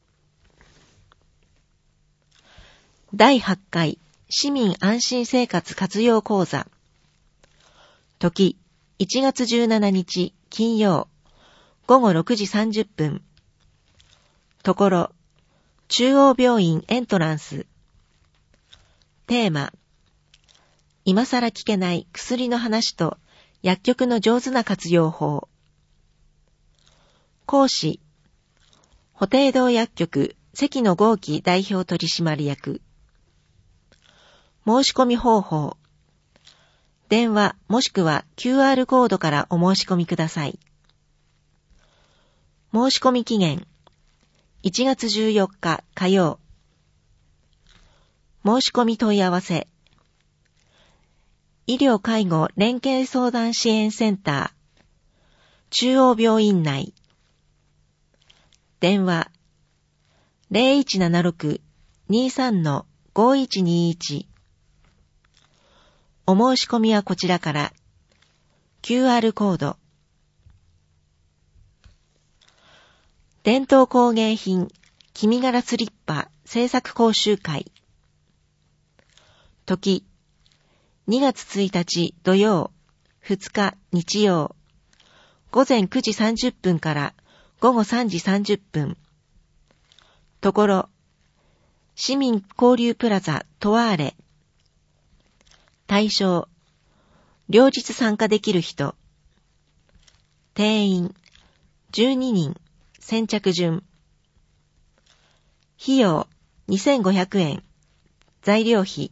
だいはちかい市民安心生活活用講座。時いちがつじゅうしちにち金曜ごごろくじさんじゅっぷん。ところ中央病院エントランス。テーマ今さら聞けない薬の話と薬局の上手な活用法。講師保定堂薬局関野豪輝代表取締役。申し込み方法。電話もしくは キューアール コードからお申し込みください。申し込み期限いちがつじゅうよっか火曜。申し込み問い合わせ。医療介護連携相談支援センター中央病院内。電話ゼロいちななろく にーさん ごいちにいち。お申し込みはこちらから。キューアール コード。伝統工芸品君柄スリッパ制作講習会。時にがつついたち土曜、ふつか日曜、午前くじさんじゅっぷんからごごさんじさんじゅっぷん。ところ市民交流プラザトワーレ。対象両日参加できる人。定員じゅうににん。先着順。費用にせんごひゃくえん。材料費。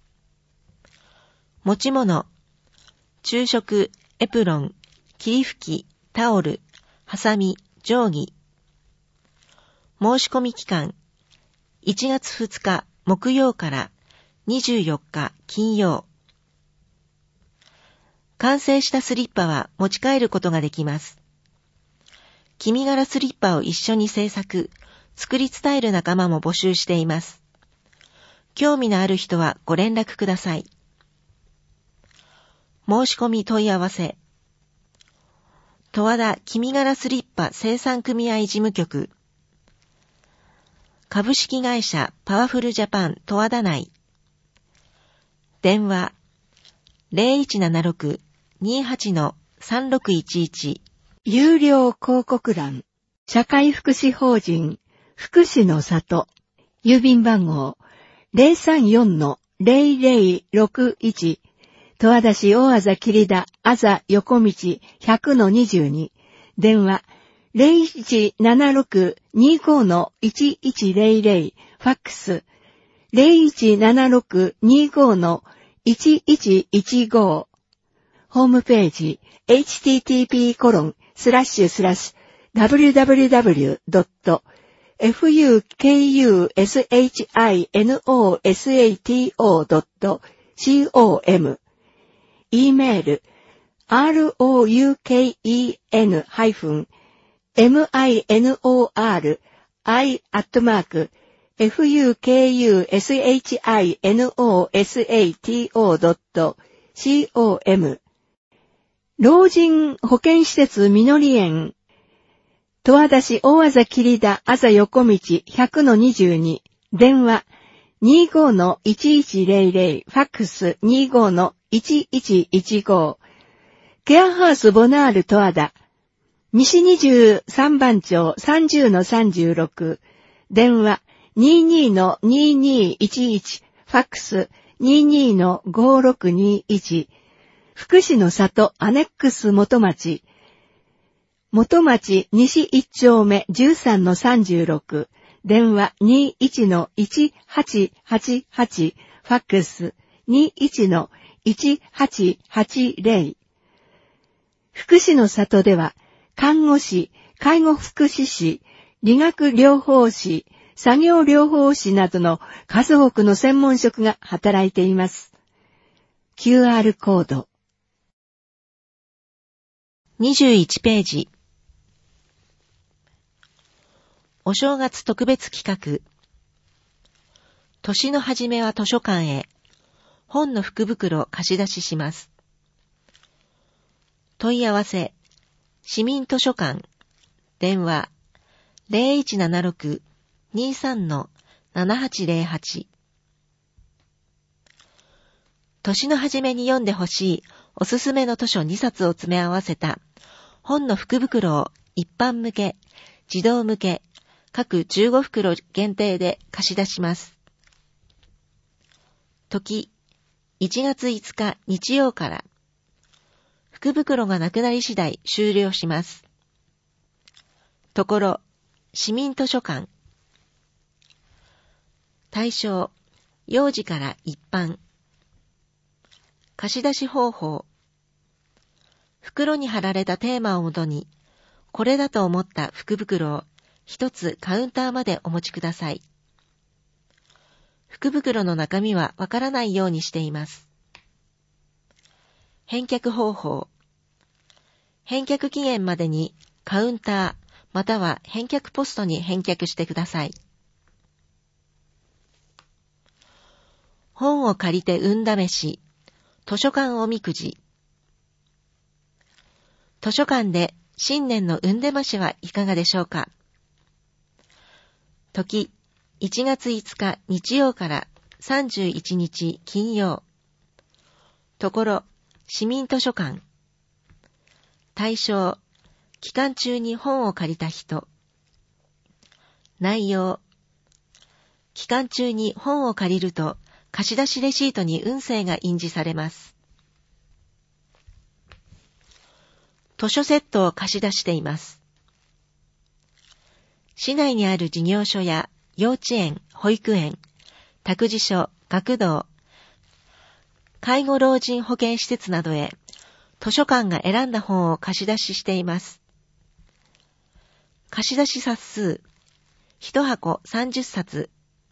持ち物昼食、エプロン、霧吹き、タオル、ハサミ、定規。申し込み期間いちがつふつか木曜からにじゅうよっか金曜。完成したスリッパは持ち帰ることができます。君柄スリッパを一緒に制作、作り伝える仲間も募集しています。興味のある人はご連絡ください。申し込み問い合わせ。十和田君柄スリッパ生産組合事務局。株式会社パワフルジャパン十和田内。電話ゼロいちななろくにじゅうはちのさんろくいちいち。 有料広告欄、社会福祉法人、福祉の里、郵便番号 ゼロさんよんのゼロゼロろくいち、十和田市大字切田あざ横道 ひゃくのにじゅうに、電話 ゼロいちななろくにごのいちいちゼロゼロ、ファックス ゼロいちななろくにごのいちいちいちご、ホームページ エイチティーティーピーコロンスラッシュスラッシュダブリューダブリューダブリュードットフククシノドットコム e メール アールオーユーケーイーエヌ ハイフン エムアイエヌオーアールアイ アットマーク フククシノサトドットコム 老人保健施設みのり園十和田市大字切田あざ横道 ひゃくのにじゅうに、電話 にじゅうごのいちいちゼロゼロ、ファックス にじゅうごのいちいちいちご、ケアハウスボナール十和田、西にじゅうさんばん町 さんじゅうのさんじゅうろく、電話 にじゅうにのにじゅうにいちいち、ファックス にじゅうにのごろくにいち、福祉の里アネックス元町、元町西一丁目 じゅうさんのさんじゅうろく、電話 にじゅういちのいちはちはちはち、ファックス にじゅういちのいちはちはちゼロ。福祉の里では、看護師、介護福祉士、理学療法士、作業療法士などの数多くの専門職が働いています。キューアール コード。 にじゅういちページ。お正月特別企画。年の初めは図書館へ。本の福袋貸し出しします。問い合わせ。市民図書館。電話。ゼロいちななろくにさんのななはちゼロはち。年の初めに読んでほしいおすすめの図書にさつを詰め合わせた本の福袋を一般向け、児童向け、各じゅうご袋限定で貸し出します。時、いちがついつか日曜から。福袋がなくなり次第終了します。ところ、市民図書館。対象、幼児から一般。貸し出し方法。袋に貼られたテーマをもとに、これだと思った福袋を一つカウンターまでお持ちください。福袋の中身はわからないようにしています。返却方法。返却期限までにカウンターまたは返却ポストに返却してください。本を借りて運試し、図書館おみくじ。図書館で新年の運試しはいかがでしょうか。時、いちがついつか日曜からさんじゅういちにち金曜。ところ、市民図書館。対象、期間中に本を借りた人。内容、期間中に本を借りると貸し出しレシートに運勢が印字されます。図書セットを貸し出しています。市内にある事業所や幼稚園、保育園、託児所、学童、介護老人保健施設などへ図書館が選んだ本を貸し出ししています。貸し出し冊数、一箱さんじゅっさつ。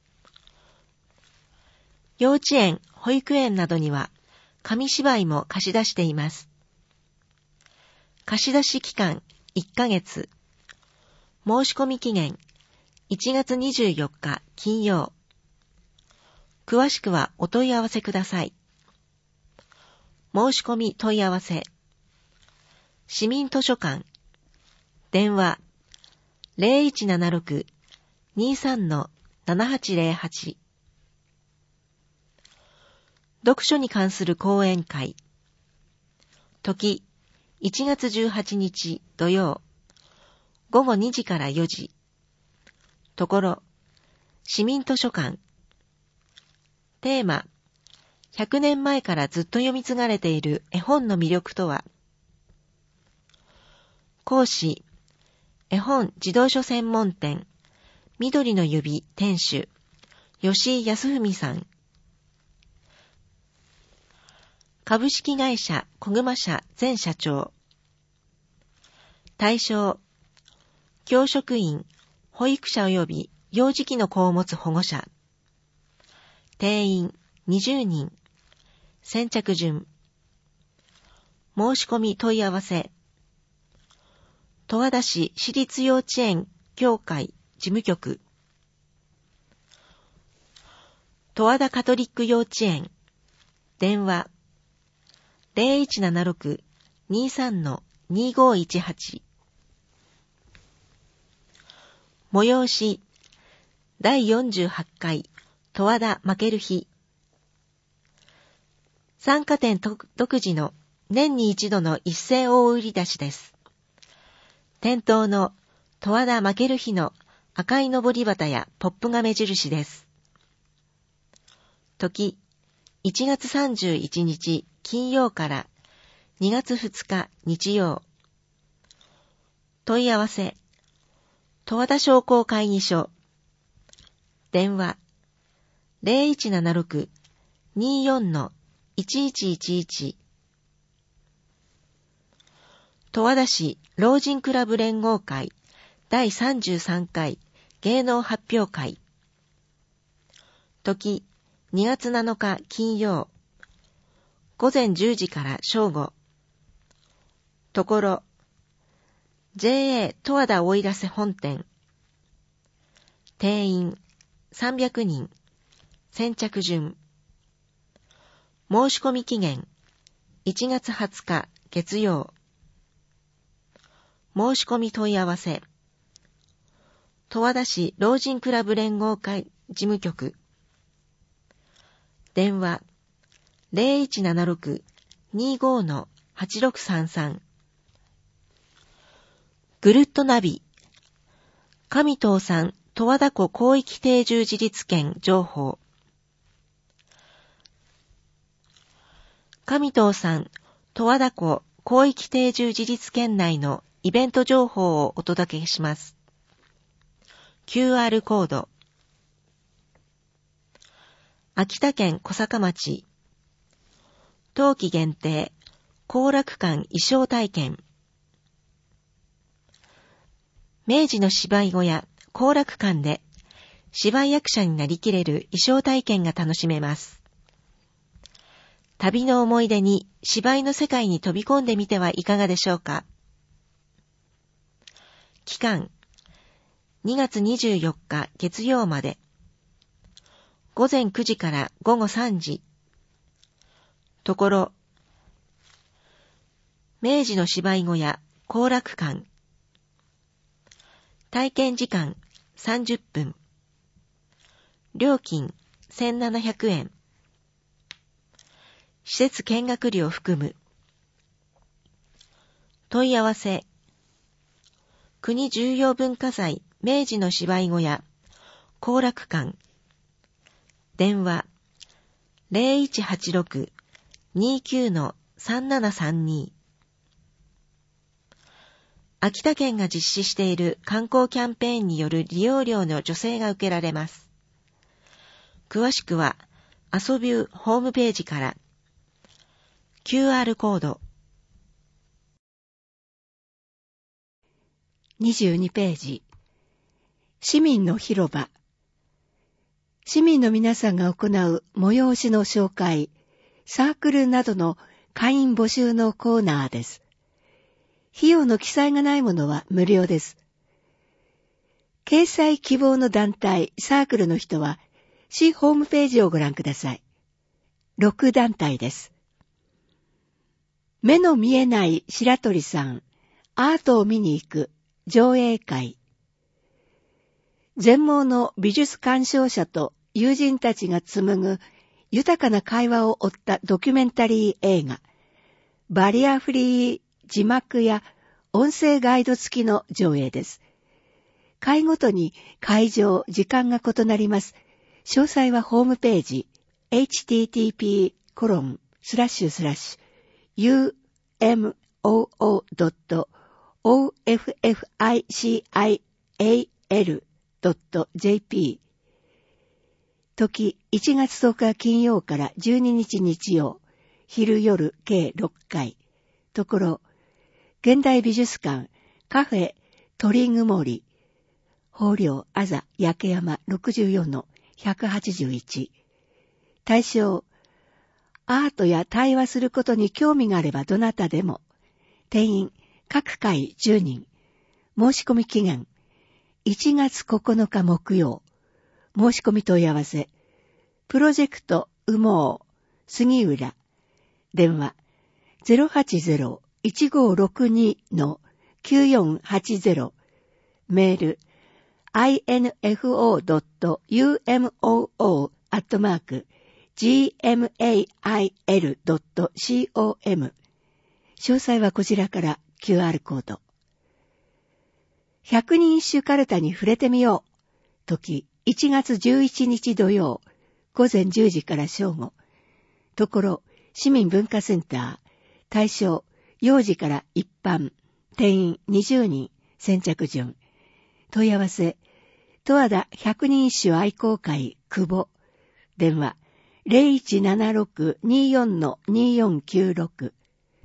幼稚園、保育園などには紙芝居も貸し出しています。貸し出し期間いっかげつ。申し込み期限いちがつにじゅうよっか金曜。詳しくはお問い合わせください。申し込み問い合わせ。市民図書館。電話ゼロいちななろくにさんのななはちゼロはち。読書に関する講演会。 時、いちがつじゅうはちにち土曜、ごごにじからよじ。ところ、市民図書館。テーマ、ひゃくねんまえからずっと読み継がれている絵本の魅力とは。講師、絵本児童書専門店、緑の指店主、吉井康文さん。株式会社小熊社前社長。対象、教職員、保育者及び幼児期の子を持つ保護者。定員にじゅうにん。先着順。申し込み問い合わせ。十和田市私立幼稚園協会事務局。十和田カトリック幼稚園。電話。ゼロいちななろく にさん にごいちはち。催し。だいよんじゅうはちかい十和田負ける日。参加店独自の年に一度の一斉大売り出しです。店頭の十和田負ける日の赤いのぼり旗やポップが目印です。時、いちがつさんじゅういちにち金曜からにがつふつか日曜。問い合わせ、十和田商工会議所。電話、ゼロいちななろく にーよん いちいちいちいち。十和田市老人クラブ連合会だいさんじゅうさんかい芸能発表会。時、にがつなのか金曜。ごぜんじゅうじから正午。ところ、ジェーエー 十和田奥入瀬本店。定員さんびゃくにん。先着順。申し込み期限いちがつはつか月曜。申し込み問い合わせ。十和田市老人クラブ連合会事務局。電話ゼロいちななろく にーごー はちろくさんさん。ぐるっとナビ。上藤さん十和田湖広域定住自立権情報。上藤さん十和田湖広域定住自立権内のイベント情報をお届けします。キューアール コード。秋田県小坂町。冬季限定、後楽館衣装体験。明治の芝居小屋、後楽館で芝居役者になりきれる衣装体験が楽しめます。旅の思い出に芝居の世界に飛び込んでみてはいかがでしょうか。期間、にがつにじゅうよっか月曜まで。ごぜんくじからごごさんじ。ところ、明治の芝居小屋、後楽館。体験時間さんじゅっぷん。料金せんななひゃくえん。施設見学料含む。問い合わせ。国重要文化財明治の芝居小屋、後楽館。電話ゼロいちはちろく にーきゅう さんななさんに。秋田県が実施している観光キャンペーンによる利用料の助成が受けられます。詳しくは、遊びゅうホームページから。キューアール コード。 にじゅうにページ。市民の広場。市民の皆さんが行う催しの紹介、サークルなどの会員募集のコーナーです。費用の記載がないものは無料です。掲載希望の団体、サークルの人は、市ホームページをご覧ください。ろく団体です。目の見えない白鳥さん、アートを見に行く上映会。全盲の美術鑑賞者と友人たちが紡ぐ豊かな会話を追ったドキュメンタリー映画、 バリアフリー字幕や音声ガイド付きの上映です。回ごとに会場、時間が異なります。詳細はホームページ エイチティーティーピーコロンスラッシュスラッシュユーエムオーオードットオーエフエフアイシーアイエーエルドットジェーピー 時いちがつとおか金曜からじゅうににち日曜、昼夜計ろっかい。ところ、現代美術館、カフェ鳥曇り、法領あざ焼山 ろくじゅうよんのひゃくはちじゅういち。対象、アートや対話することに興味があればどなたでも。定員、各回じゅうにん。申し込み期限、いちがつここのか木曜。申し込み問い合わせ、プロジェクト羽毛杉浦、電話 ゼロはちゼロ いちごろくに のきゅうよんはちゼロ、メール アイエヌエフオードットユーエムオーオー アットマーク ジーエムエーアイエルドットコム。詳細はこちらから キューアール コード。百人一首カルタに触れてみよう。時いちがつじゅういちにち土曜、午前じゅうじから正午。ところ、市民文化センター、対象、幼児から一般、定員にじゅうにん、先着順。問い合わせ、十和田百人一首愛好会久保。電話、ゼロいちななろく にーよん のにーよんきゅうろく。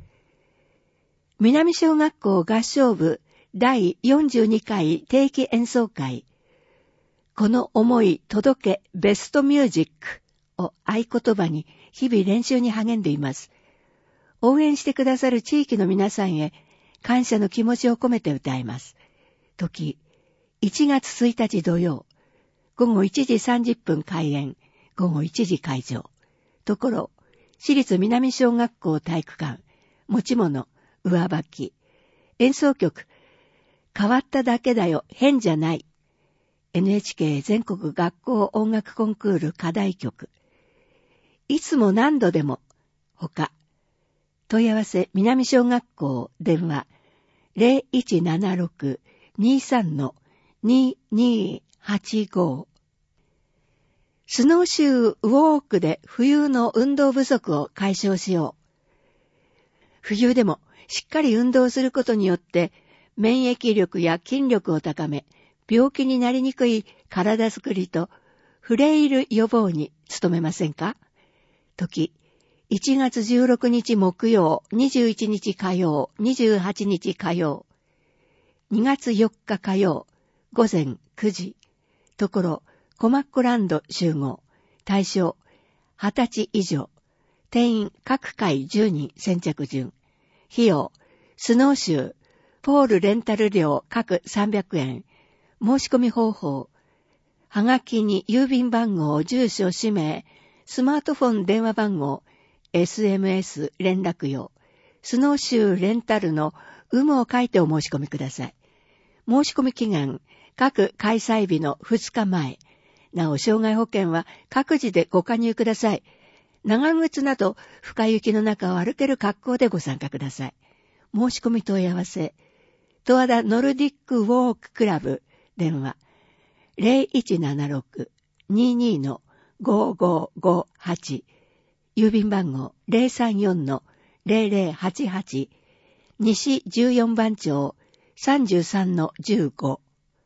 南小学校合唱部だいよんじゅうにかい定期演奏会。この思い届けベストミュージックを合言葉に日々練習に励んでいます。応援してくださる地域の皆さんへ感謝の気持ちを込めて歌います。時、いちがつついたち土曜、午後いちじさんじゅっぷん開演、午後いちじ会場。ところ、私立南小学校体育館、持ち物、上履き。演奏曲、変わっただけだよ、変じゃない。エヌエイチケー 全国学校音楽コンクール課題曲。いつも何度でも、他。問い合わせ、南小学校、電話、ゼロいちななろく にーさん のにーにーはちご。スノーシューウォークで冬の運動不足を解消しよう。冬でもしっかり運動することによって、免疫力や筋力を高め、病気になりにくい体づくりとフレイル予防に努めませんか？時、いちがつじゅうろくにち木曜、にじゅういちにち火曜、にじゅうはちにち火曜、にがつよっか火曜、午前くじ。ところ、コマッコランド集合。対象、はたち以上。定員各回じゅうにん、先着順。費用、スノーシュー、ポールレンタル料各さんびゃくえん。申し込み方法。はがきに郵便番号、住所、氏名、スマートフォン電話番号、エスエムエス 連絡用、スノーシューレンタルの有無を書いてお申し込みください。申し込み期限、各開催日のふつかまえ。なお、障害保険は各自でご加入ください。長靴など深雪の中を歩ける格好でご参加ください。申し込み問い合わせ、十和田ノルディックウォーククラブ、電話、ゼロいちななろく にーにー のごーごーごーはち、郵便番号 ゼロさんよん のゼロゼロはちはち、西じゅうよんばん町 さんじゅうさんのじゅうご。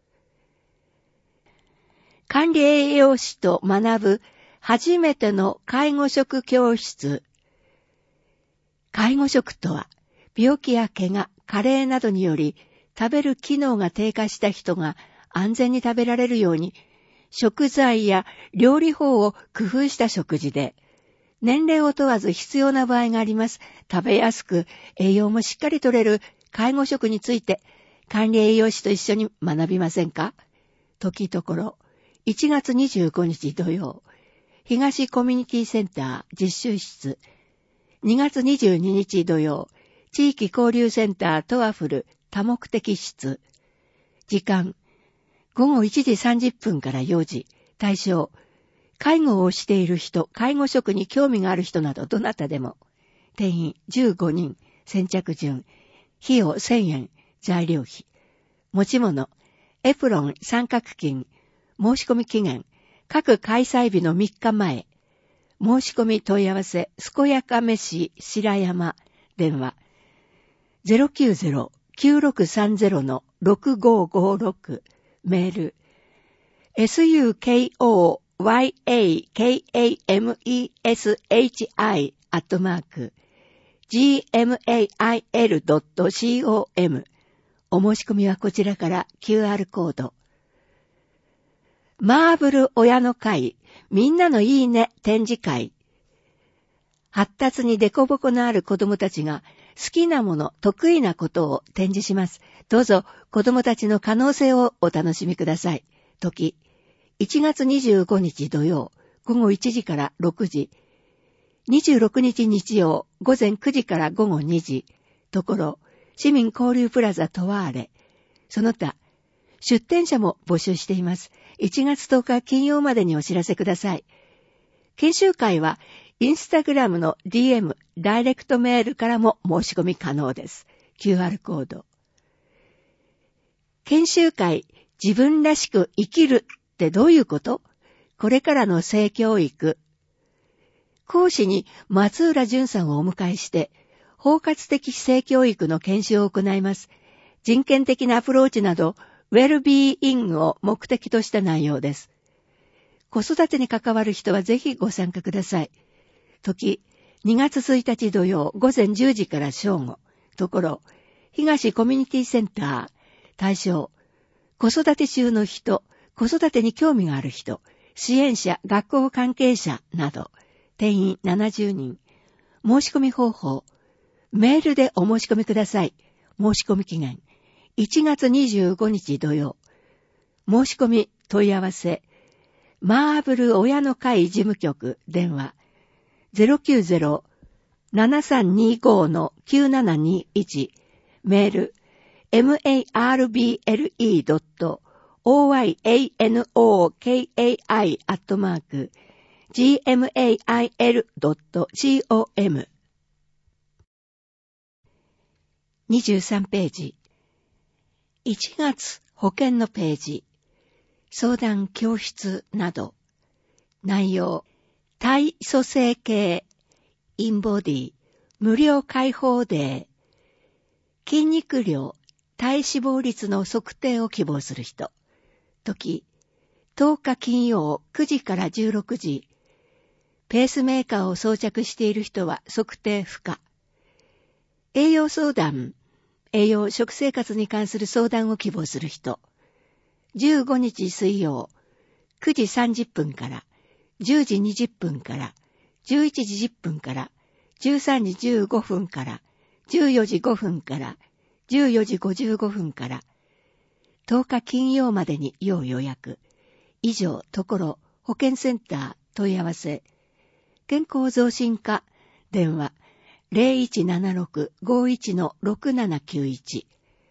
管理栄養士と学ぶ初めての介護食教室。介護食とは、病気や怪我、加齢などにより食べる機能が低下した人が安全に食べられるように、食材や料理法を工夫した食事で、年齢を問わず必要な場合があります。食べやすく、栄養もしっかり取れる介護食について、管理栄養士と一緒に学びませんか？時ところ、いちがつにじゅうごにち土曜、東コミュニティセンター実習室、にがつにじゅうににち土曜、地域交流センタートワフル多目的室、時間、ごごいちじさんじゅっぷんからよじ、対象、介護をしている人、介護職に興味がある人などどなたでも、 定員じゅうごにん、先着順、費用せんえん、材料費。持ち物、エプロン三角巾、申し込み期限、各開催日のみっかまえ。申し込み問い合わせ、健やか飯白山、電話、ゼロきゅうゼロ きゅうろくさんゼロ ろくごごろく、メール、sukoyakameshi アットマーク、gmail.com。お申し込みはこちらから キューアール コード。マーブル親の会、みんなのいいね展示会。発達にデコボコのある子供たちが好きなもの、得意なことを展示します。どうぞ子供たちの可能性をお楽しみください。時、いちがつにじゅうごにち土曜、午後いちじからろくじ。にじゅうろくにち日曜、午前くじから午後にじ。ところ、市民交流プラザトワーレ。その他、出店者も募集しています。いちがつとおか金曜までにお知らせください。研修会は、インスタグラムの ディーエム、ダイレクトメールからも申し込み可能です。キューアール コード。研修会、自分らしく生きるってどういうこと？これからの性教育。講師に松浦淳さんをお迎えして、包括的性教育の研修を行います。人権的なアプローチなど、ウェルビーイングを目的とした内容です。子育てに関わる人はぜひご参加ください。時、にがつついたち土曜午前じゅうじから正午。ところ、東コミュニティセンター。対象、子育て中の人、子育てに興味がある人、支援者、学校関係者など、定員ななじゅうにん。申し込み方法、メールでお申し込みください。申し込み期限、いちがつにじゅうごにち土曜。申し込み問い合わせ、マーブル親の会事務局電話 ゼロきゅうゼロ ななさんにご きゅうななにいち メール マーブル ドット オーワイエーエヌオーケーエーアイ アットマーク ジーエムエーアイエル ドット コム にじゅうさんページ。いちがつ保険のページ。相談教室など。内容。体組成系。インボディ。無料開放デー。筋肉量。体脂肪率の測定を希望する人。時。とおか金曜くじからじゅうろくじ。ペースメーカーを装着している人は測定不可。栄養相談。栄養食生活に関する相談を希望する人。じゅうごにち水曜、くじさんじゅっぷんから、じゅうじにじゅっぷんから、じゅういちじじゅっぷんから、じゅうさんじじゅうごふんから、じゅうよじごふんから、じゅうよじごじゅうごふんから、とおか金曜までに要予約。以上、ところ、保健センター問い合わせ。健康増進課、電話、ゼロいちななろく ごいち ろくななきゅういち。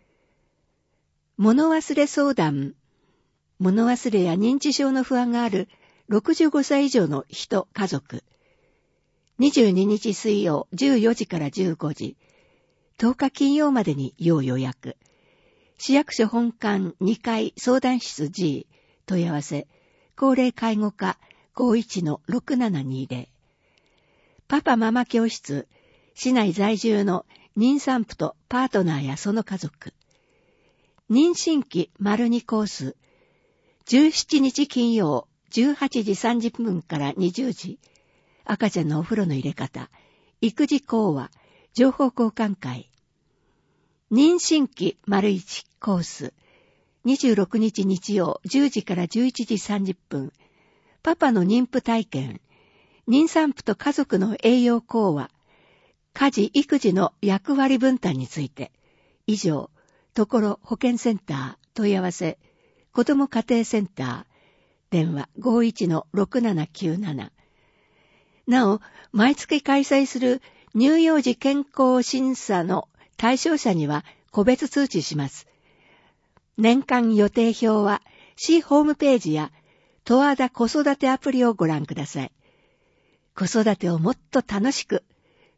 物忘れ相談。物忘れや認知症の不安があるろくじゅうごさい以上の人、家族。にじゅうににち水曜じゅうよじからじゅうごじ。とおか金曜までに要予約。市役所本館にかい相談室 G。問い合わせ。高齢介護課 ごいちのろくななにゼロ。パパママ教室。市内在住の妊産婦とパートナーやその家族。妊娠期丸にコース。じゅうしちにち金曜じゅうはちじさんじゅっぷんからにじゅうじ。赤ちゃんのお風呂の入れ方。育児講話。情報交換会。妊娠期丸いちコース。にじゅうろくにち日曜じゅうじからじゅういちじさんじゅっぷん。パパの妊婦体験。妊産婦と家族の栄養講話。家事・育児の役割分担について。以上、ところ保健センター問い合わせ、子ども家庭センター、電話 ごいちのろくななきゅうなな。なお、毎月開催する乳幼児健康審査の対象者には個別通知します。年間予定表は市ホームページや十和田子育てアプリをご覧ください。子育てをもっと楽しく、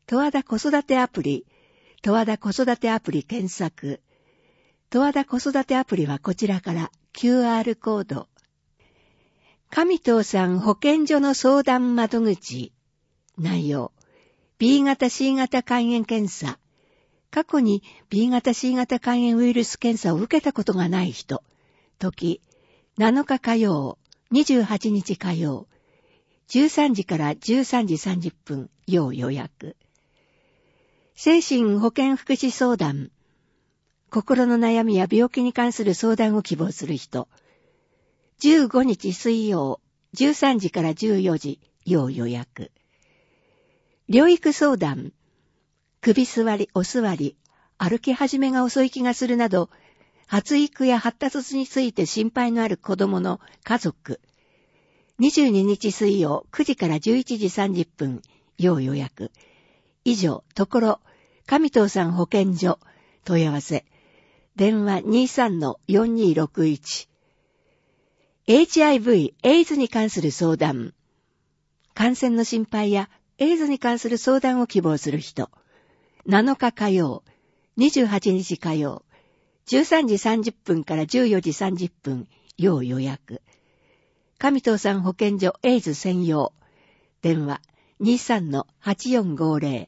十和田子育てアプリ、十和田子育てアプリ検索。十和田子育てアプリはこちらから キューアール コード。上藤さん保健所の相談窓口。内容。ビー 型 シー 型肝炎検査。過去に ビー 型 シー 型肝炎ウイルス検査を受けたことがない人。時、なのか火曜、にじゅうはちにち火曜。じゅうさんじからじゅうさんじさんじゅっぷん、要予約。精神保健福祉相談。心の悩みや病気に関する相談を希望する人。じゅうごにち水曜、じゅうさんじからじゅうよじ、要予約。療育相談。首座り、お座り、歩き始めが遅い気がするなど、発育や発達について心配のある子供の家族。にじゅうににち水曜、くじからじゅういちじさんじゅっぷん、要予約。以上、ところ、上藤さん保健所、問い合わせ。電話 にさんのよんにろくいち。エイチアイブイ、エイズに関する相談。感染の心配やエイズに関する相談を希望する人。なのか火曜、にじゅうはちにち火曜、じゅうさんじさんじゅっぷんからじゅうよじさんじゅっぷん、要予約。上藤さん保健所エイズ専用。電話 にさんのはちよんごぜ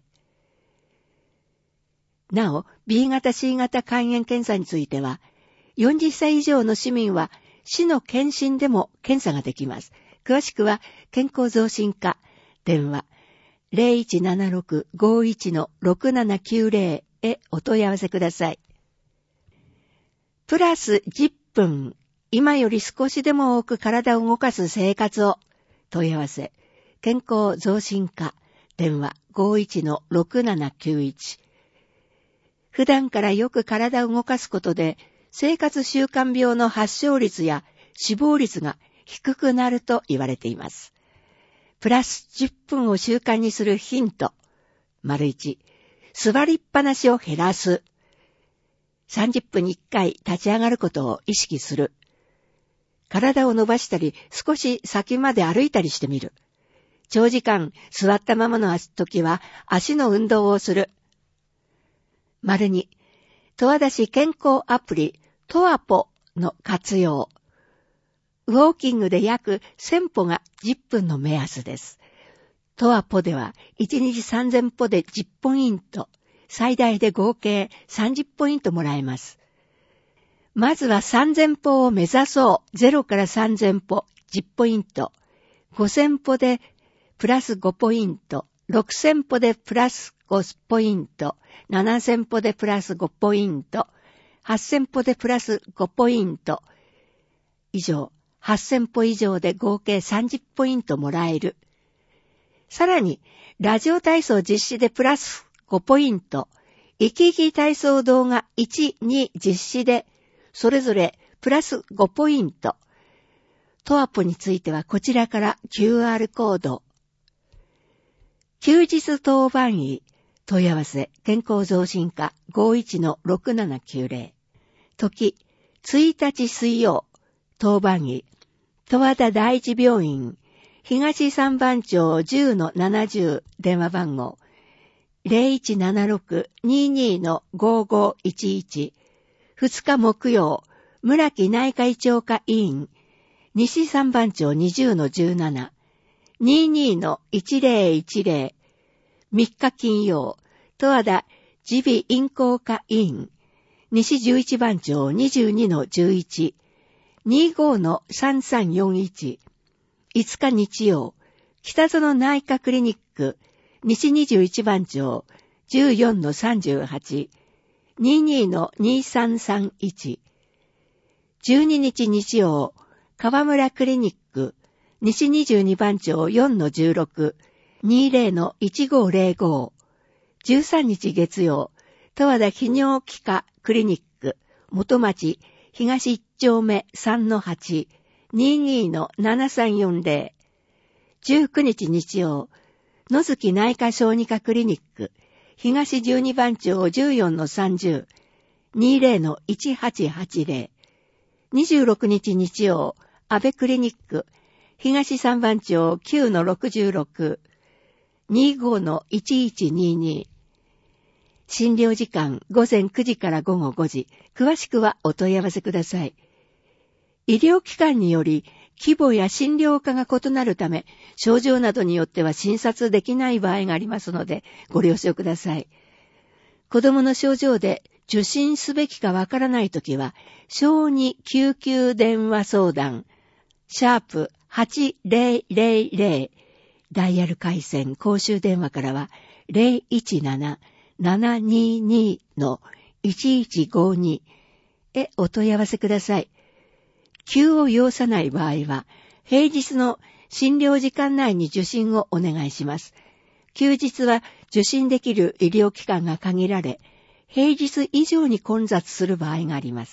ろ。なお、ビー 型 シー 型肝炎検査については、よんじゅっさい以上の市民は市の検診でも検査ができます。詳しくは健康増進課。電話 ゼロいちななろく ごいち ろくななきゅうぜろ へお問い合わせください。プラスじゅっぷん、今より少しでも多く体を動かす生活を。問い合わせ。健康増進課。電話 ごいちのろくななきゅういち。普段からよく体を動かすことで、生活習慣病の発症率や死亡率が低くなると言われています。プラスじゅっぷんを習慣にするヒント。丸いち、座りっぱなしを減らす。さんじゅっぷんにいっかい立ち上がることを意識する。体を伸ばしたり、少し先まで歩いたりしてみる。長時間座ったままの時は足の運動をする。丸に、十和田市健康アプリトアポの活用。ウォーキングで約せんぽがじゅっぷんの目安です。トアポではいちにちさんぜんぽでじゅっポイント、最大で合計さんじゅっポイントもらえます。まずはさんぜんぽを目指そう。ゼロからさんぜんぽ、じゅっポイント。ごせんぽでプラスごポイント。ろくせんぽでプラスごポイント。ななせんぽでプラスごポイント。はっせんぽでプラスごポイント。以上、はっせんぽ以上で合計さんじゅっポイントもらえる。さらに、ラジオ体操実施でプラスごポイント。生き生き体操動画いち、に実施で、それぞれプラスごポイント。トアポについてはこちらから キューアール コード。休日当番医。問い合わせ、健康増進課 ごいちのろくななきゅうぜろ。時、ついたち水曜。当番医。十和田第一病院。東三番町 じゅうのななじゅう 電話番号。ゼロいちななろく ににのごごいちいち。二日木曜。村木内科医長科医院。西三番町 にじゅうのじゅうなな。ににのいちぜろいちぜろ。三日金曜、十和田耳鼻咽喉科医院、西十一番町 にじゅうにのじゅういち、にじゅうごのさんさんよんいち、五日日曜、北園内科クリニック、西にじゅういち番町 じゅうよんのさんじゅうはち、にじゅうにのにさんさんいち、じゅうににち日曜、川村クリニック、西にじゅうに番町 よんのじゅうろく、にじゅうのいちごぜろご、じゅうさんにち月曜、十和田泌尿器科クリニック、元町東一丁目 さんのはち、にじゅうにのななさんよんぜろ、じゅうくにち日曜、野月内科小児科クリニック、東じゅうに番町 じゅうよんのさんじゅう、にじゅうのいちはちはちぜろ、にじゅうろくにち日曜、安倍クリニック、東三番町 きゅうのろくじゅうろく、 にじゅうごのいちいちにに。診療時間ごぜんくじからごごごじ。詳しくはお問い合わせください。医療機関により規模や診療科が異なるため、症状などによっては診察できない場合がありますので、ご了承ください。子供の症状で受診すべきかわからないときは、小児救急電話相談、シャープはちぜろぜろぜろ、ダイヤル回線公衆電話からは ゼロいちなな ななにに のいちいちごに へお問い合わせください。急を要さない場合は、平日の診療時間内に受診をお願いします。休日は受診できる医療機関が限られ、平日以上に混雑する場合があります。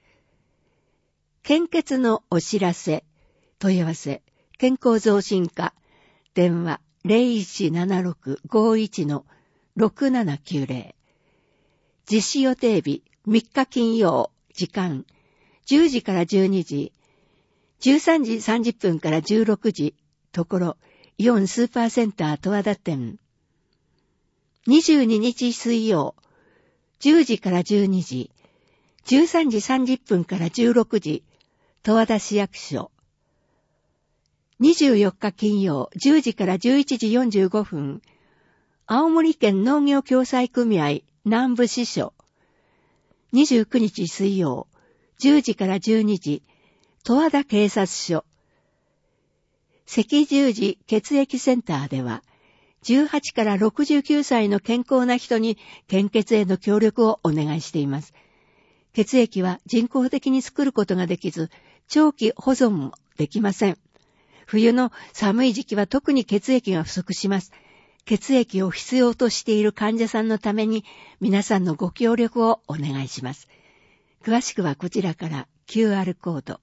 献血のお知らせ、問い合わせ、健康増進課、電話 ゼロいちななろくごいちのろくななきゅうぜろ。実施予定日みっか金曜、時間じゅうじからじゅうにじ、じゅうさんじさんじゅっぷんからじゅうろくじ、ところ、イオンスーパーセンター十和田店。にじゅうににち水曜、じゅうじからじゅうにじ、じゅうさんじさんじゅっぷんからじゅうろくじ、十和田市役所。にじゅうよっか金曜、じゅうじからじゅういちじよんじゅうごふん、青森県農業共済組合南部支所。にじゅうくにち水曜、じゅうじからじゅうにじ、十和田警察署。赤十字血液センターでは、じゅうはちからろくじゅうきゅうさいの健康な人に献血への協力をお願いしています。血液は人工的に作ることができず、長期保存もできません。冬の寒い時期は特に血液が不足します。血液を必要としている患者さんのために皆さんのご協力をお願いします。詳しくはこちらから キューアール コード。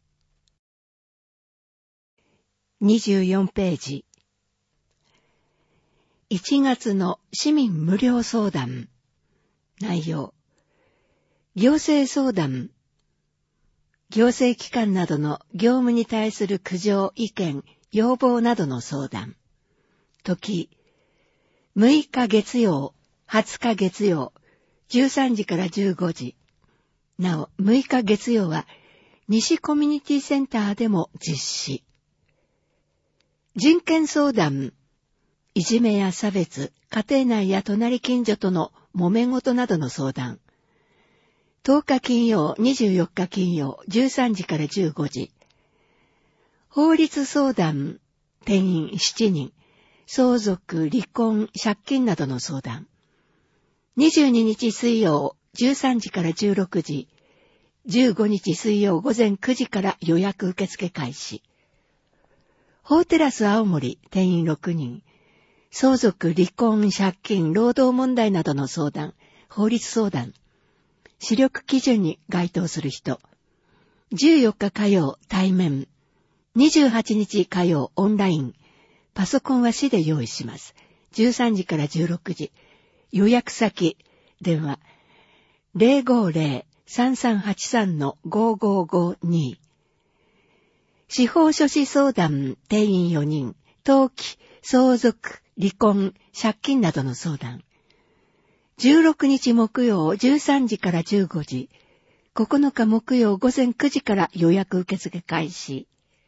にじゅうよんページ。いちがつの市民無料相談。内容。行政相談。行政機関などの業務に対する苦情、意見、要望などの相談。時。むいか月曜、はつか月曜、じゅうさんじからじゅうごじ。なお、むいか月曜は西コミュニティセンターでも実施。人権相談、いじめや差別、家庭内や隣近所との揉め事などの相談。とおか金曜、にじゅうよっか金曜、じゅうさんじからじゅうごじ。法律相談、定員しちにん、相続、離婚、借金などの相談。にじゅうににち水曜、じゅうさんじからじゅうろくじ、じゅうごにち水曜午前くじから予約受付開始。法テラス青森、定員ろくにん、相続、離婚、借金、労働問題などの相談、法律相談。視力基準に該当する人。じゅうよっか火曜、対面。にじゅうはちにち火曜、オンライン。パソコンは市で用意します。じゅうさんじからじゅうろくじ。予約先、電話。ゼロごゼロ さんさんはちさん ごごごに。司法書士相談、定員よにん。登記、相続、離婚、借金などの相談。じゅうろくにち木曜じゅうさんじからじゅうごじ。ここのか木曜午前くじから予約受付開始。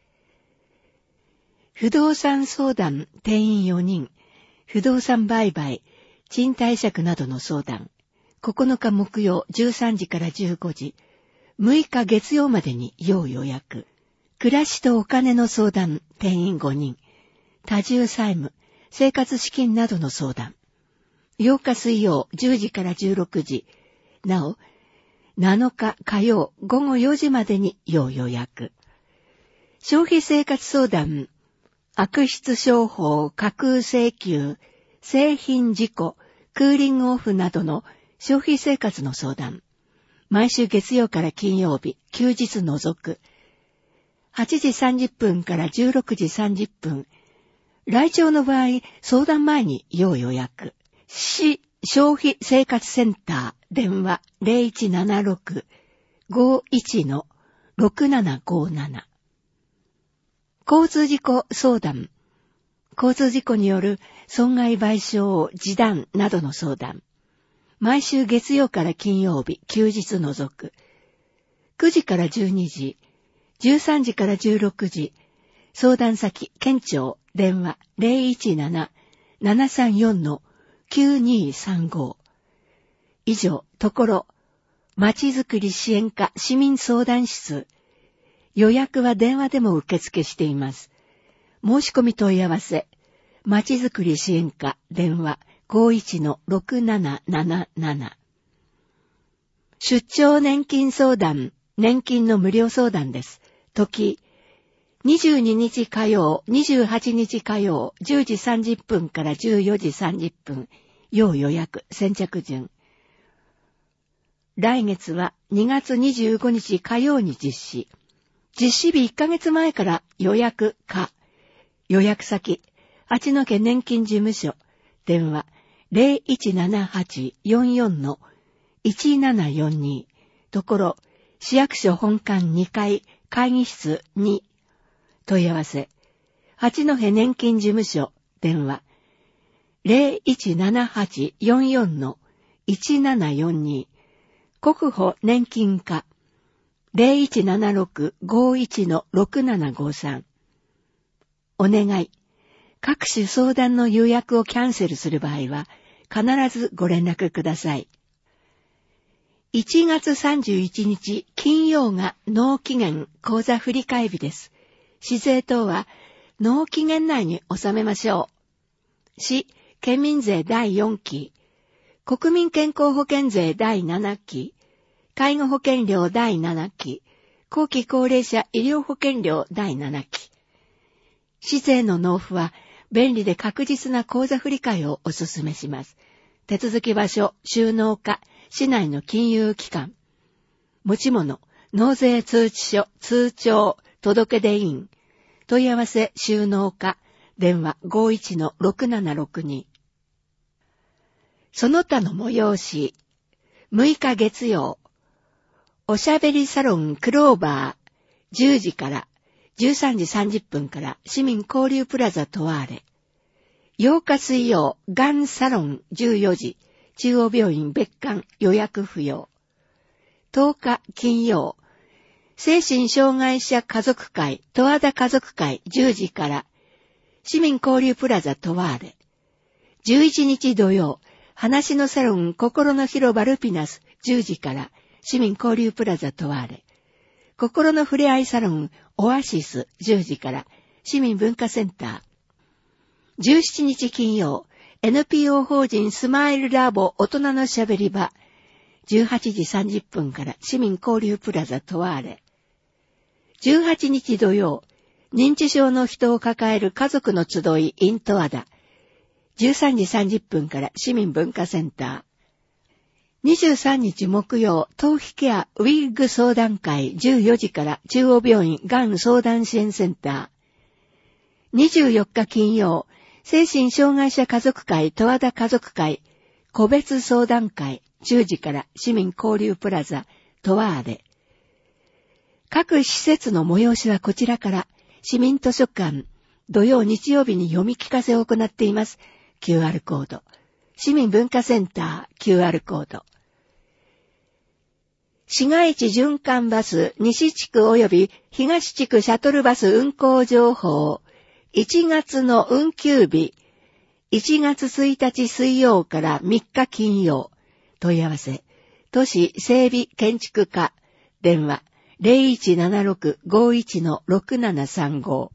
不動産相談、定員よにん。不動産売買、賃貸借などの相談。ここのか木曜じゅうさんじからじゅうごじ。むいか月曜までに要予約。暮らしとお金の相談、定員ごにん。多重債務、生活資金などの相談。ようか水曜じゅうじからじゅうろくじ。なお、なのか火曜ごごよじまでに要予約。消費生活相談、悪質商法、架空請求、製品事故、クーリングオフなどの消費生活の相談。毎週月曜から金曜日、休日除く。はちじさんじゅっぷんからじゅうろくじさんじゅっぷん。来庁の場合、相談前に要予約。市消費生活センター、電話 ゼロいちななろく ごいちのろくななごなな。交通事故相談。 交通事故による損害賠償、示談などの相談。毎週月曜から金曜日、休日除く。くじからじゅうにじ、じゅうさんじからじゅうろくじ、相談先、県庁、電話 ゼロいちなな ななさんよん きゅうにさんご。以上、ところ、まちづくり支援課市民相談室。予約は電話でも受付しています。申し込み問い合わせ、まちづくり支援課電話 ごいちのろくなななななな。出張年金相談、年金の無料相談です。時、にじゅうににち火曜、にじゅうはちにち火曜、じゅうじさんじゅっぷんからじゅうよじさんじゅっぷん、要予約、先着順。来月はにがつにじゅうごにち火曜に実施。実施日いっかげつまえから予約か。予約先、八戸年金事務所、電話 ゼロいちななはち よんよん いちななよんに、ところ、市役所本館にかい会議室に、問い合わせ、八戸年金事務所、電話 ゼロいちななはち よんよん いちななよんに、国保年金課 ゼロいちななろく ごいち ろくななごさん。お願い。各種相談の予約をキャンセルする場合は、必ずご連絡ください。いちがつさんじゅういちにち金曜が納期限口座振替日です。市税等は納期限内に収めましょう。市、県民税だいよんき、国民健康保険税だいななき、介護保険料だいななき、後期高齢者医療保険料だいななき。市税の納付は便利で確実な口座振替をお勧めします。手続き場所、収納課、市内の金融機関。持ち物、納税通知書、通帳、届出印。問い合わせ、収納課、電話 ごいちのろくななろくに。その他の催し、むいか月曜、おしゃべりサロンクローバー、じゅうじからじゅうさんじさんじゅっぷんから市民交流プラザトワーレ。ようか水曜、がんサロンじゅうよじ、中央病院別館予約不要。とおか金曜、精神障害者家族会、十和田家族会じゅうじから、市民交流プラザトワーレ。じゅういちにち土曜、話のサロン心の広場ルピナスじゅうじから、市民交流プラザトワーレ。心のふれあいサロンオアシスじゅうじから、市民文化センター。じゅうしちにち金曜、エヌピーオー 法人スマイルラボ大人のしゃべり場。じゅうはちじさんじゅっぷんから市民交流プラザトワーレ。じゅうはちにち土曜、認知症の人を抱える家族の集いイントアダ。じゅうさんじさんじゅっぷんから市民文化センター。にじゅうさんにち木曜、頭皮ケアウィッグ相談会じゅうよじから中央病院がん相談支援センター。にじゅうよっか金曜、精神障害者家族会十和田家族会個別相談会じゅうじから市民交流プラザトワーレ。各施設の催しはこちらから、市民図書館、土曜日曜日に読み聞かせを行っています。キューアール コード。市民文化センター、キューアール コード。市街地循環バス西地区及び東地区シャトルバス運行情報。いちがつの運休日。いちがつついたち水曜からみっか金曜。問い合わせ。都市整備建築課。電話。ゼロいちななろく ごいちのろくななさんご。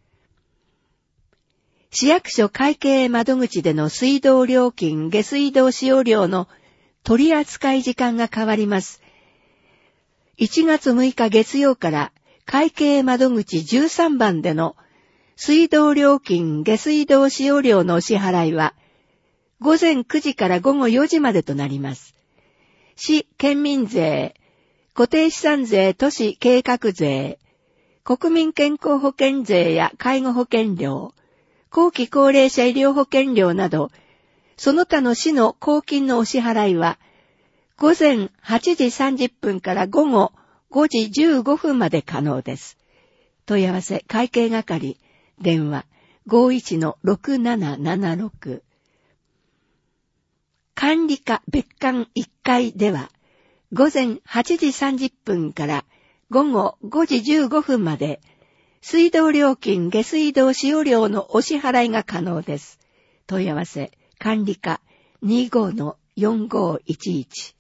市役所会計窓口での水道料金、下水道使用料の取り扱い時間が変わります。いちがつむいか月曜から会計窓口じゅうさんばんでの水道料金、下水道使用料のお支払いはごぜんくじからごごよじまでとなります。市、県民税、固定資産税、都市計画税、国民健康保険税や介護保険料、後期高齢者医療保険料など、その他の市の公金のお支払いは、ごぜんはちじさんじゅっぷんからごごごじじゅうごふんまで可能です。問い合わせ会計係、電話ごいちのろくななななろく。管理課別館いっかいでは、午前はちじさんじゅっぷんから午後ごじじゅうごふんまで、水道料金下水道使用料のお支払いが可能です。問い合わせ、管理課 にじゅうごのよんごいちいち。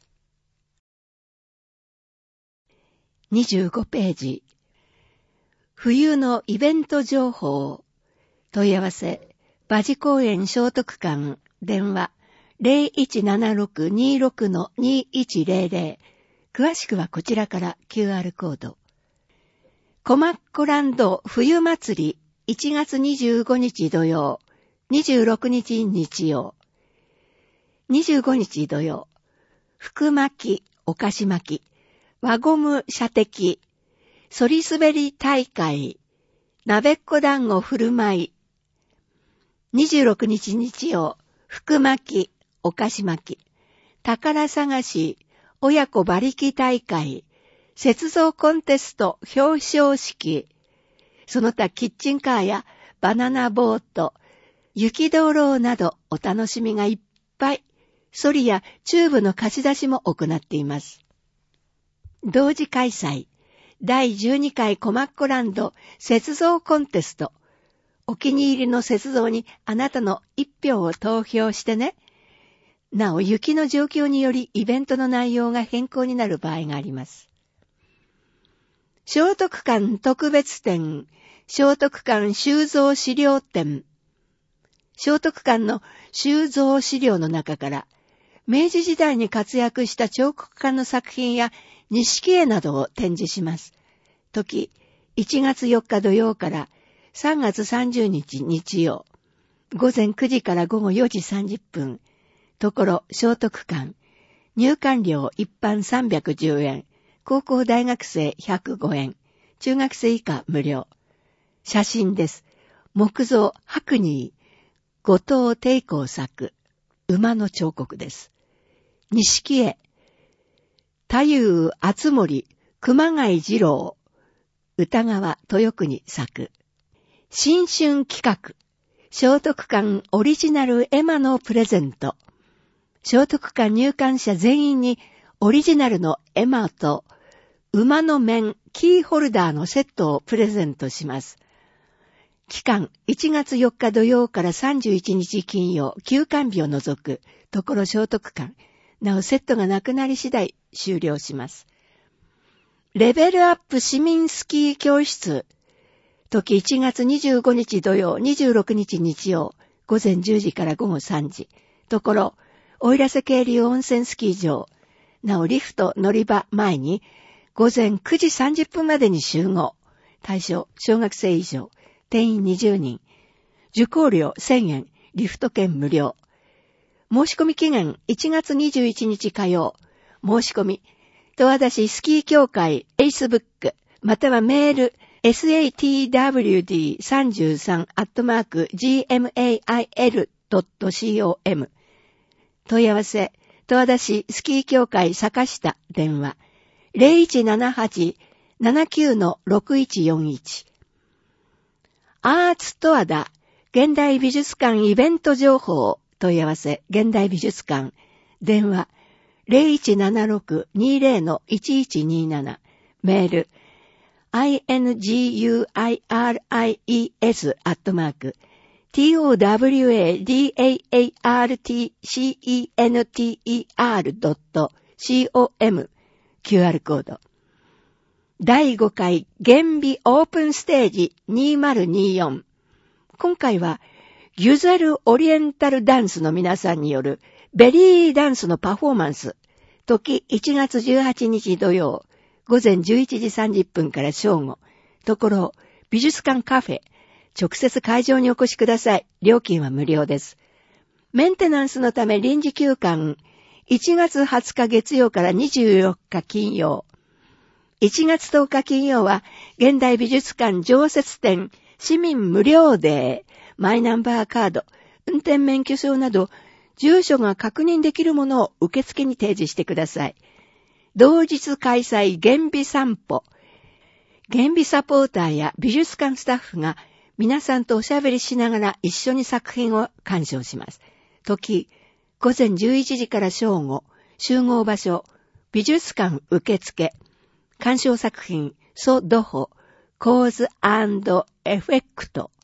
にじゅうごページ。冬のイベント情報。問い合わせ、馬事公園聖徳館、電話 ゼロいちななろくにろくのにいちゼロゼロ。詳しくはこちらから キューアール コード。コマッコランド冬祭りいちがつにじゅうごにち土曜、にじゅうろくにち日曜。にじゅうごにち土曜、福巻き、お菓子巻き、輪ゴム射的、そり滑り大会、鍋っこ団子振る舞い。にじゅうろくにち日曜、福巻き、お菓子巻き、宝探し、親子馬力大会、雪像コンテスト表彰式、その他キッチンカーやバナナボート、雪道路などお楽しみがいっぱい、ソリやチューブの貸し出しも行っています。同時開催、だいじゅうにかいコマッコランド雪像コンテスト。お気に入りの雪像にあなたの一票を投票してね。なお、雪の状況によりイベントの内容が変更になる場合があります。聖徳館特別展、聖徳館収蔵資料展。聖徳館の収蔵資料の中から、明治時代に活躍した彫刻家の作品や錦絵などを展示します。時、いちがつよっか土曜からさんがつさんじゅうにち日曜、午前くじから午後よじさんじゅっぷん、ところ聖徳館、入館料一般さんびゃくじゅうえん、高校大学生ひゃくごえん、中学生以下無料。写真です。木造白仁、後藤貞光作、馬の彫刻です。錦絵、太夫厚森、熊谷二郎、歌川豊国作。新春企画、聖徳館オリジナル絵馬のプレゼント。聖徳館入館者全員にオリジナルの絵馬と馬の面キーホルダーのセットをプレゼントします。期間いちがつよっか土曜からさんじゅういちにち金曜、休館日を除くところ聖徳館。なおセットがなくなり次第終了します。レベルアップ市民スキー教室。時いちがつにじゅうごにち土曜、にじゅうろくにち日曜、午前じゅうじから午後さんじ。ところ、奥入瀬渓流温泉スキー場。なおリフト乗り場前に、午前くじさんじゅっぷんまでに集合。対象、小学生以上。定員にじゅうにん。受講料せんえん。リフト券無料。申し込み期限いちがつにじゅういちにち火曜。申し込み、十和田市スキー協会 Facebook またはメール エスエーティーダブリューディーさんじゅうさん アットマーク ジーエムエーアイエルドットコム 問い合わせ十和田市スキー協会坂下電話 ゼロいちななはち ななきゅうのろくいちよんいち アーツ十和田現代美術館イベント情報問い合わせ現代美術館電話 ゼロいちななろくにゼロのいちいちになな メール アイエヌジーユーアイアールアイイーエス アットマーク トワダーアールティーシーイーエヌティーアール ドット コム キューアール コードだいごかい厳美オープンステージにせんにじゅうよん。今回はギュゼルオリエンタルダンスの皆さんによるベリーダンスのパフォーマンス。時いちがつじゅうはちにち土曜、午前じゅういちじさんじゅっぷんから正午。ところ、美術館カフェ。直接会場にお越しください。料金は無料です。メンテナンスのため臨時休館。いちがつはつか月曜からにじゅうよっか金曜。いちがつとおか金曜は、現代美術館常設展市民無料デー。マイナンバーカード、運転免許証など、住所が確認できるものを受付に提示してください。同日開催厳美散歩。厳美サポーターや美術館スタッフが皆さんとおしゃべりしながら一緒に作品を鑑賞します。時、午前じゅういちじから正午、集合場所、美術館受付、鑑賞作品、ソ・ドホ、コーズ&エフェクト。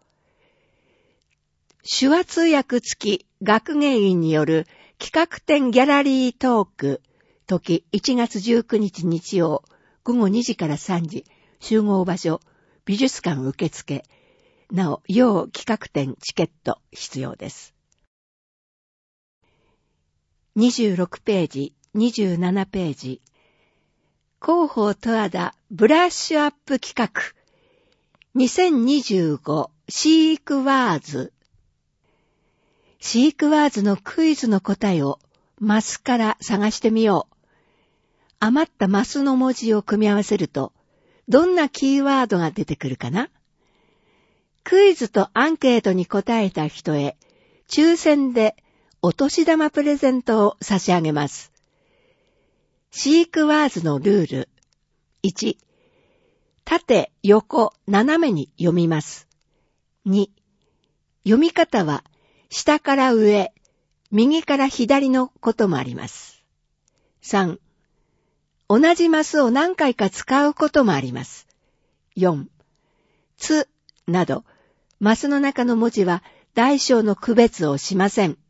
手話通訳付き学芸員による企画展ギャラリートーク、時いちがつじゅうくにち日曜、午後にじからさんじ、集合場所、美術館受付。なお、要企画展チケット必要です。にじゅうろくページ、にじゅうななページ。広報十和田ブラッシュアップ企画。にせんにじゅうごシークワーズ。シークワーズのクイズの答えをマスから探してみよう。余ったマスの文字を組み合わせると、どんなキーワードが出てくるかな？クイズとアンケートに答えた人へ、抽選でお年玉プレゼントを差し上げます。シークワーズのルール。いち、縦、横、斜めに読みます。に、読み方は下から上、右から左のこともあります。さん、同じマスを何回か使うこともあります。よん、つなど、マスの中の文字は大小の区別をしません。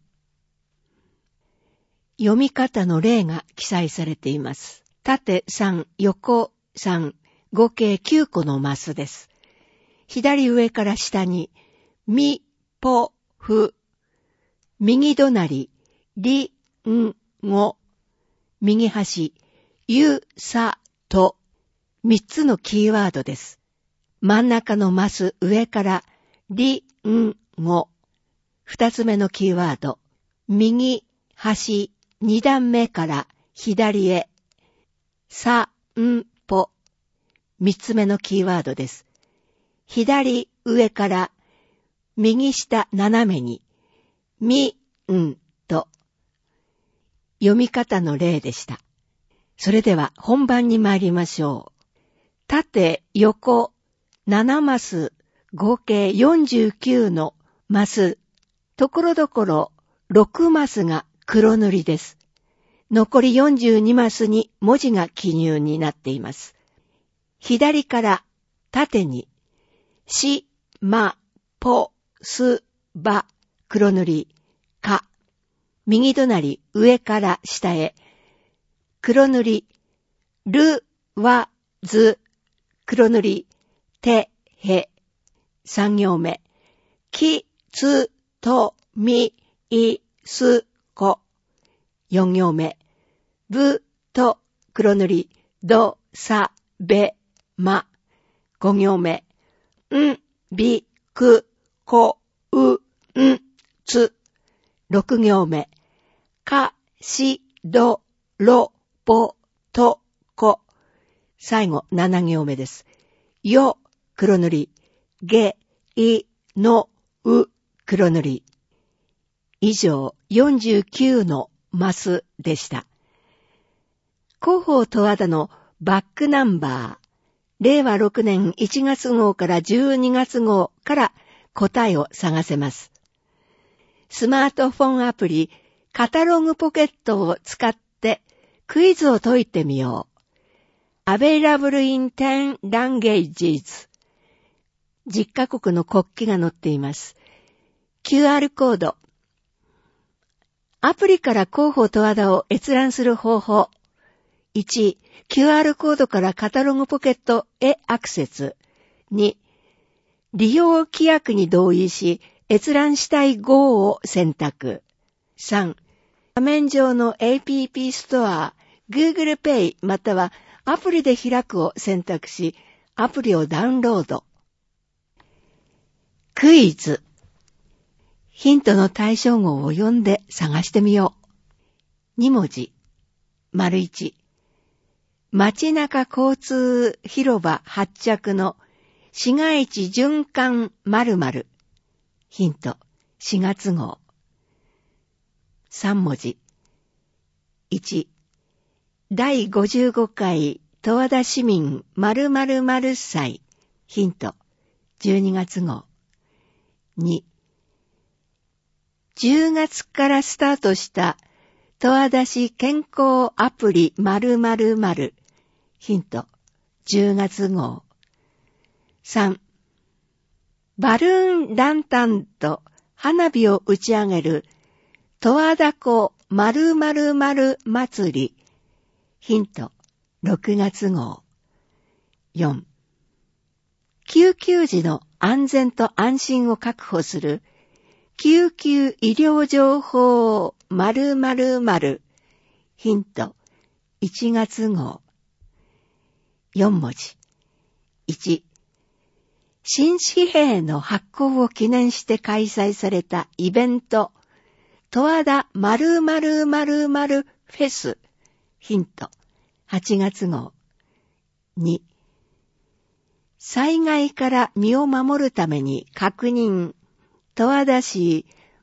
読み方の例が記載されています。縦さん、横さん、合計きゅうこのマスです。左上から下に、み、ぽ、ふ、右隣、り、ん、ご、右端、ゆ、さ、と、みっつのキーワードです。真ん中のマス上から、り、ん、ご、二つ目のキーワード、右、端、二段目から左へ、さ、ん、ぽ、三つ目のキーワードです。左上から右下斜めに、み、んと、読み方の例でした。それでは本番に参りましょう。縦、横、ななマス、合計よんじゅうきゅうのマス、ところどころろくマスが黒塗りです。残りよんじゅうにマスに文字が記入になっています。左から縦に、し、ま、ぽ、す、ば、黒塗り、か。右隣上から下へ、黒塗り、る、わ、ず、黒塗り、て、へ。三行目、き、つ、と、み、い、す、こ。四行目、ぶ、と、黒塗り、ど、さ、べ、ま。五行目、ん、び、く、こ、う、ん、つ。六行目、か、し、ど、ろ、ぼ、と、こ。最後、七行目です。よ、黒塗り、げ、い、の、う、黒塗り。以上、よんじゅうきゅうのマスでした。広報十和田のバックナンバー、れいわろくねんいちがつ号からじゅうにがつ号から答えを探せます。スマートフォンアプリカタログポケットを使ってクイズを解いてみよう。Available in ten languages。じゅっカ国の国旗が載っています。キューアール コード。アプリから広報十和田を閲覧する方法。いち、キューアール コードからカタログポケットへアクセス。に、利用規約に同意し、閲覧したい号を選択。さん、画面上の エーピーピー ストア、Google Pay またはアプリで開くを選択し、アプリをダウンロード。クイズ。ヒントの対象語を読んで探してみよう。に文字。丸いち。街中交通広場発着の市街地循環〇〇。ヒント、しがつ号。さん文字。いち、だいごじゅうごかい十和田市民〇〇〇祭。ヒント、じゅうにがつ号。 に、じゅうがつからスタートした十和田市健康アプリ〇〇〇ヒントじゅうがつ号。さん、バルーンランタンと花火を打ち上げる十和田湖〇〇〇祭りヒントろくがつ号。よん、救急時の安全と安心を確保する救急医療情報〇〇〇ヒントいちがつ号。よん文字。いち、新紙幣の発行を記念して開催されたイベント十和田〇〇〇〇フェスヒントはちがつ号。に、災害から身を守るために確認十和田市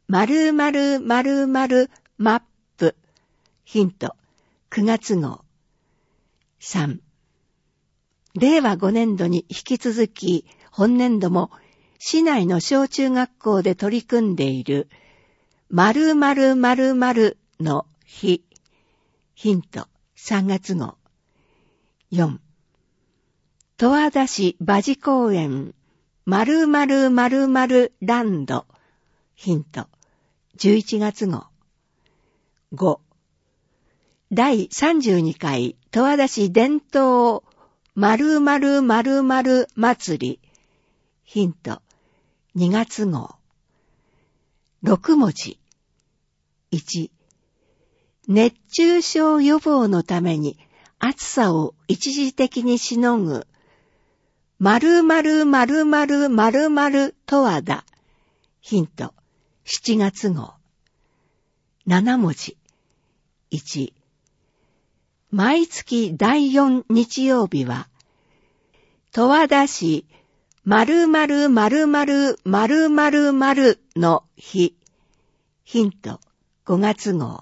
〇〇〇〇マップヒントくがつ号。さん、れいわごねんどに引き続き本年度も市内の小中学校で取り組んでいる〇〇〇〇の日ヒントさんがつ号。よん、十和田市馬事公園〇〇〇〇ランドヒントじゅういちがつ号。ご、だいさんじゅうにかい十和田市伝統〇〇〇〇祭りヒントにがつ号。ろく文字。いち、熱中症予防のために暑さを一時的にしのぐ〇〇〇〇〇〇十和田ヒントしちがつ号。なな文字。いち、毎月だいよん日曜日は十和田市〇〇〇〇〇〇〇の日ヒントごがつ号。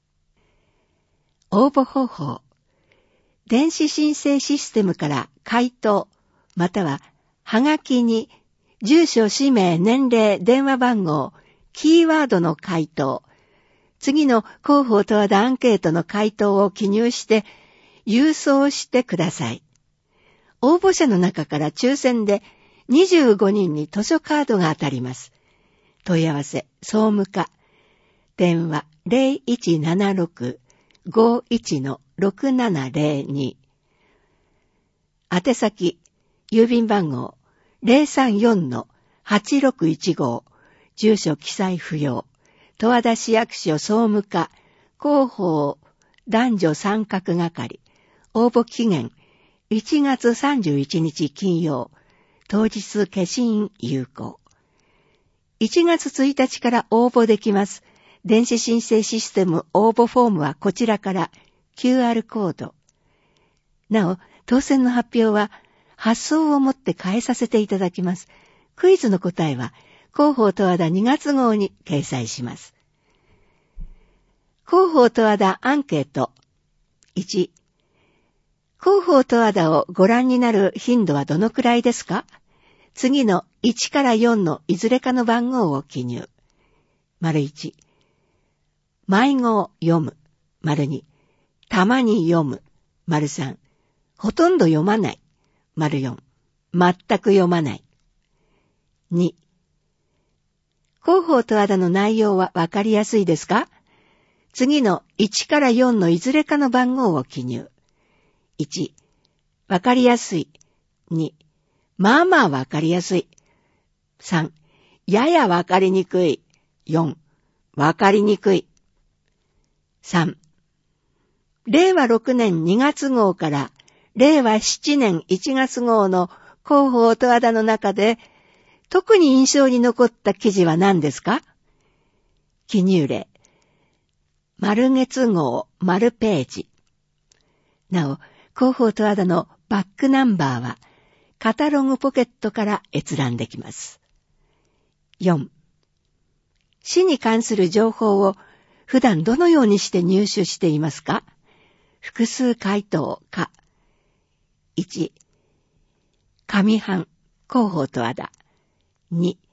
応募方法。電子申請システムから回答またははがきに住所、氏名、年齢、電話番号、キーワードの回答、次の広報十和田アンケートの回答を記入して郵送してください。応募者の中から抽選でにじゅうごにんに図書カードが当たります。問い合わせ、総務課、電話 ゼロいちななろく ごいち ろくななゼロに 宛先、郵便番号 ゼロさんよん はちろくいちご 住所記載不要十和田市役所総務課広報男女参画係応募期限いちがつさんじゅういちにち金曜当日消印有効いちがつついたちから応募できます電子申請システム応募フォームはこちらから キューアール コードなお当選の発表は発送をもって変えさせていただきますクイズの答えは広報十和田にがつ号に掲載します。広報十和田アンケート。いち、広報十和田をご覧になる頻度はどのくらいですか？次のいちからよんのいずれかの番号を記入。丸いち、迷子を読む。丸に、たまに読む。丸さん、ほとんど読まない。丸よん、全く読まない。に、広報十和田の内容はわかりやすいですか？次のいちからよんのいずれかの番号を記入。いち、わかりやすい。に、まあまあわかりやすい。さん、ややわかりにくい。よん、わかりにくい。さん、れいわろくねんにがつ号かられいわしちねんいちがつ号の広報十和田の中で特に印象に残った記事は何ですか？記入例。丸月号、丸ページ。なお、広報十和田のバックナンバーは、カタログポケットから閲覧できます。よん、市に関する情報を普段どのようにして入手していますか？複数回答か。いち、上半、広報十和田。に、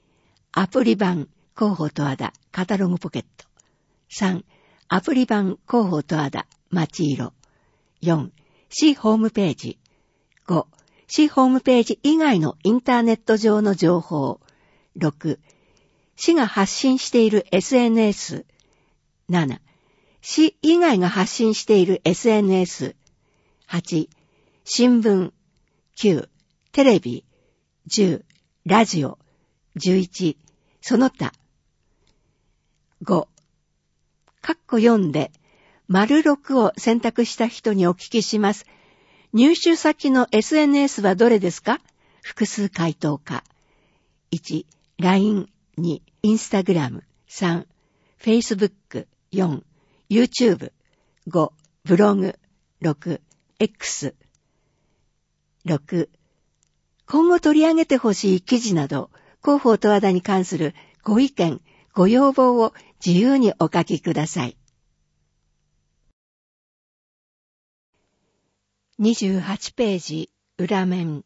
アプリ版広報十和田カタログポケット。さん、アプリ版広報十和田町色。よん、市ホームページ。ご、市ホームページ以外のインターネット上の情報。ろく、市が発信している エスエヌエス。なな、市以外が発信している エスエヌエス。はち、新聞。きゅう、テレビ。じゅう、ラジオ。じゅういち、その他。ご、カッコよんで、丸ろくを選択した人にお聞きします。入手先の エスエヌエス はどれですか？複数回答か。いち、ライン。に、インスタグラム。さん、フェイスブック。よん、ユーチューブ。ご、ブログ。ろく、X。ろく、今後取り上げてほしい記事など、広報十和田に関するご意見、ご要望を自由にお書きください。にじゅうはちページ、裏面。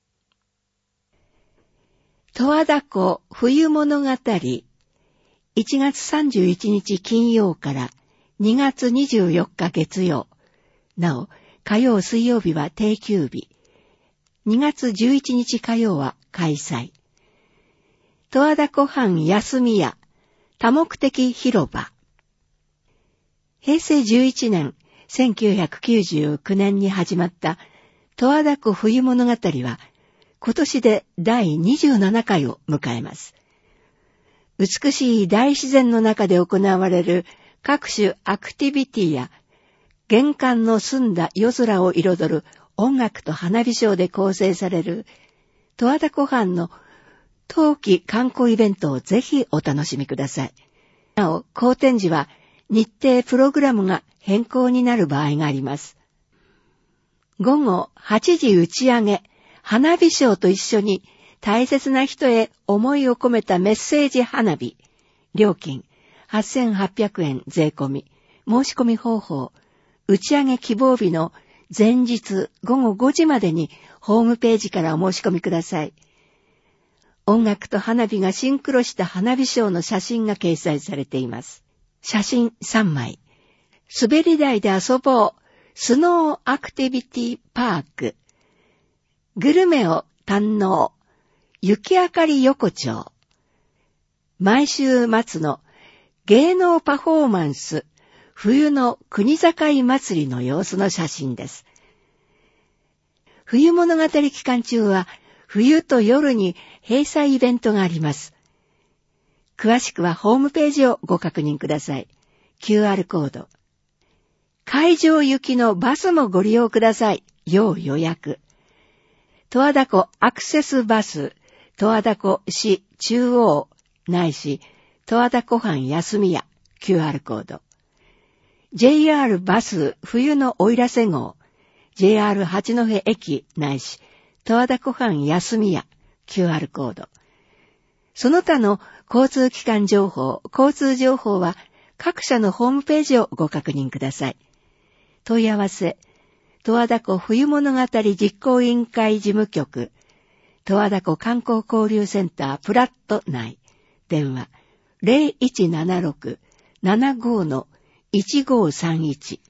十和田湖冬物語、いちがつさんじゅういちにち金曜からにがつにじゅうよっか月曜。なお、火曜水曜日は定休日。にがつじゅういちにち火曜は開催。十和田湖畔休み屋、多目的広場。へいせいじゅういちねん、せんきゅうひゃくきゅうじゅうきゅうねんに始まった十和田湖冬物語は、今年でだいにじゅうななかいを迎えます。美しい大自然の中で行われる各種アクティビティや、玄関の澄んだ夜空を彩る音楽と花火ショーで構成される十和田湖畔の冬季観光イベントをぜひお楽しみください。なお、好天時は日程プログラムが変更になる場合があります。午後はちじ打ち上げ、花火ショーと一緒に大切な人へ思いを込めたメッセージ花火。料金はっせんはっぴゃくえん税込み。申し込み方法。打ち上げ希望日の前日ごごごじまでにホームページからお申し込みください。音楽と花火がシンクロした花火ショーの写真が掲載されています。写真さんまい。滑り台で遊ぼう。スノーアクティビティパーク。グルメを堪能。雪明かり横丁。毎週末の芸能パフォーマンス。冬の国境祭りの様子の写真です。冬物語期間中は、冬と夜に閉鎖イベントがあります。詳しくはホームページをご確認ください。キューアール コード。会場行きのバスもご利用ください。要予約。十和田湖アクセスバス、十和田湖市中央ないし、十和田湖畔休み屋、キューアール コード。ジェイアール バス冬の奥入瀬号、ジェイアール 八戸駅ないし、十和田湖畔休み屋、キューアール コード。その他の交通機関情報、交通情報は各社のホームページをご確認ください。問い合わせ、十和田湖冬物語実行委員会事務局、十和田湖観光交流センタープラット内、電話 ゼロいちななろく ななご いちごさんいち。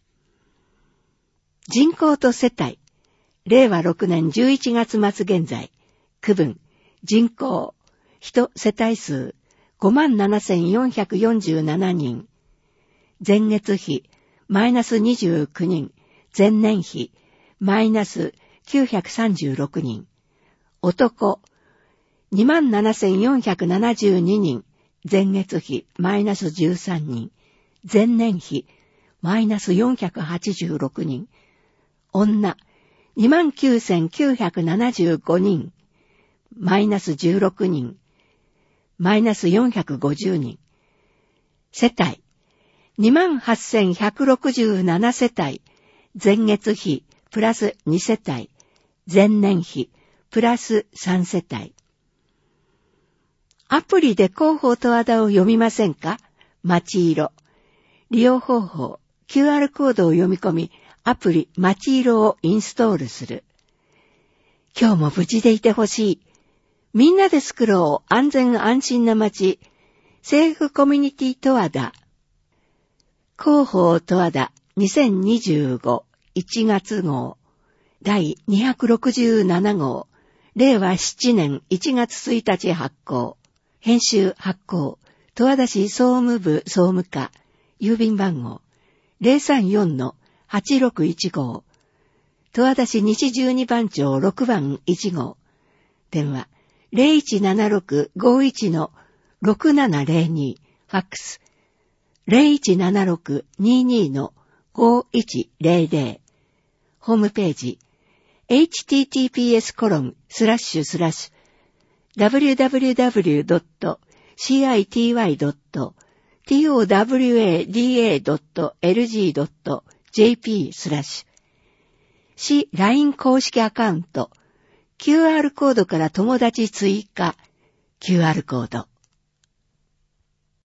人口と世帯、れいわろくねんじゅういちがつ末現在、区分、人口、人世帯数 ごまんななせんよんひゃくよんじゅうななにん、前月比、マイナスにじゅうきゅうにん、前年比、マイナスきゅうひゃくさんじゅうろくにん、男、にまんななせんよんひゃくななじゅうににん、前月比、マイナスじゅうさんにん、前年比、マイナスよんひゃくはちじゅうろくにん、女、にまんきゅうせんきゅうひゃくななじゅうごにん、マイナスじゅうろくにん、マイナスよんひゃくごじゅうにん、世帯、にまんはっせんひゃくろくじゅうななせたい、前月比、プラスにせたい、前年比、プラスさんせたい。アプリで広報十和田を読みませんか？町色。利用方法、キューアール コードを読み込み、アプリ町色をインストールする。今日も無事でいてほしい。 みんなで作ろう安全安心な街、セーフコミュニティ十和田。広報十和田にせんにじゅうごいちがつ号だいにひゃくろくじゅうなな号、れいわしちねんいちがつついたち発行。編集発行、十和田市総務部総務課、郵便番号 ゼロさんよんのはちろくいちご、十和田市西じゅうにばん町ろくばんいち号、電話 ゼロいちななろくごいちのろくななゼロに、ファックス ゼロいちななろくにーにーのごいちゼロゼロ、ホームページ エイチティーティーピーエス コロンスラッシュスラッシュ ダブリューダブリューダブリュードットシーアイティーワイドットティーオーダブリューエーディーエードットエルジードットジェーピー スラッシュ市 ライン 公式アカウント キューアール コードから友達追加 キューアール コード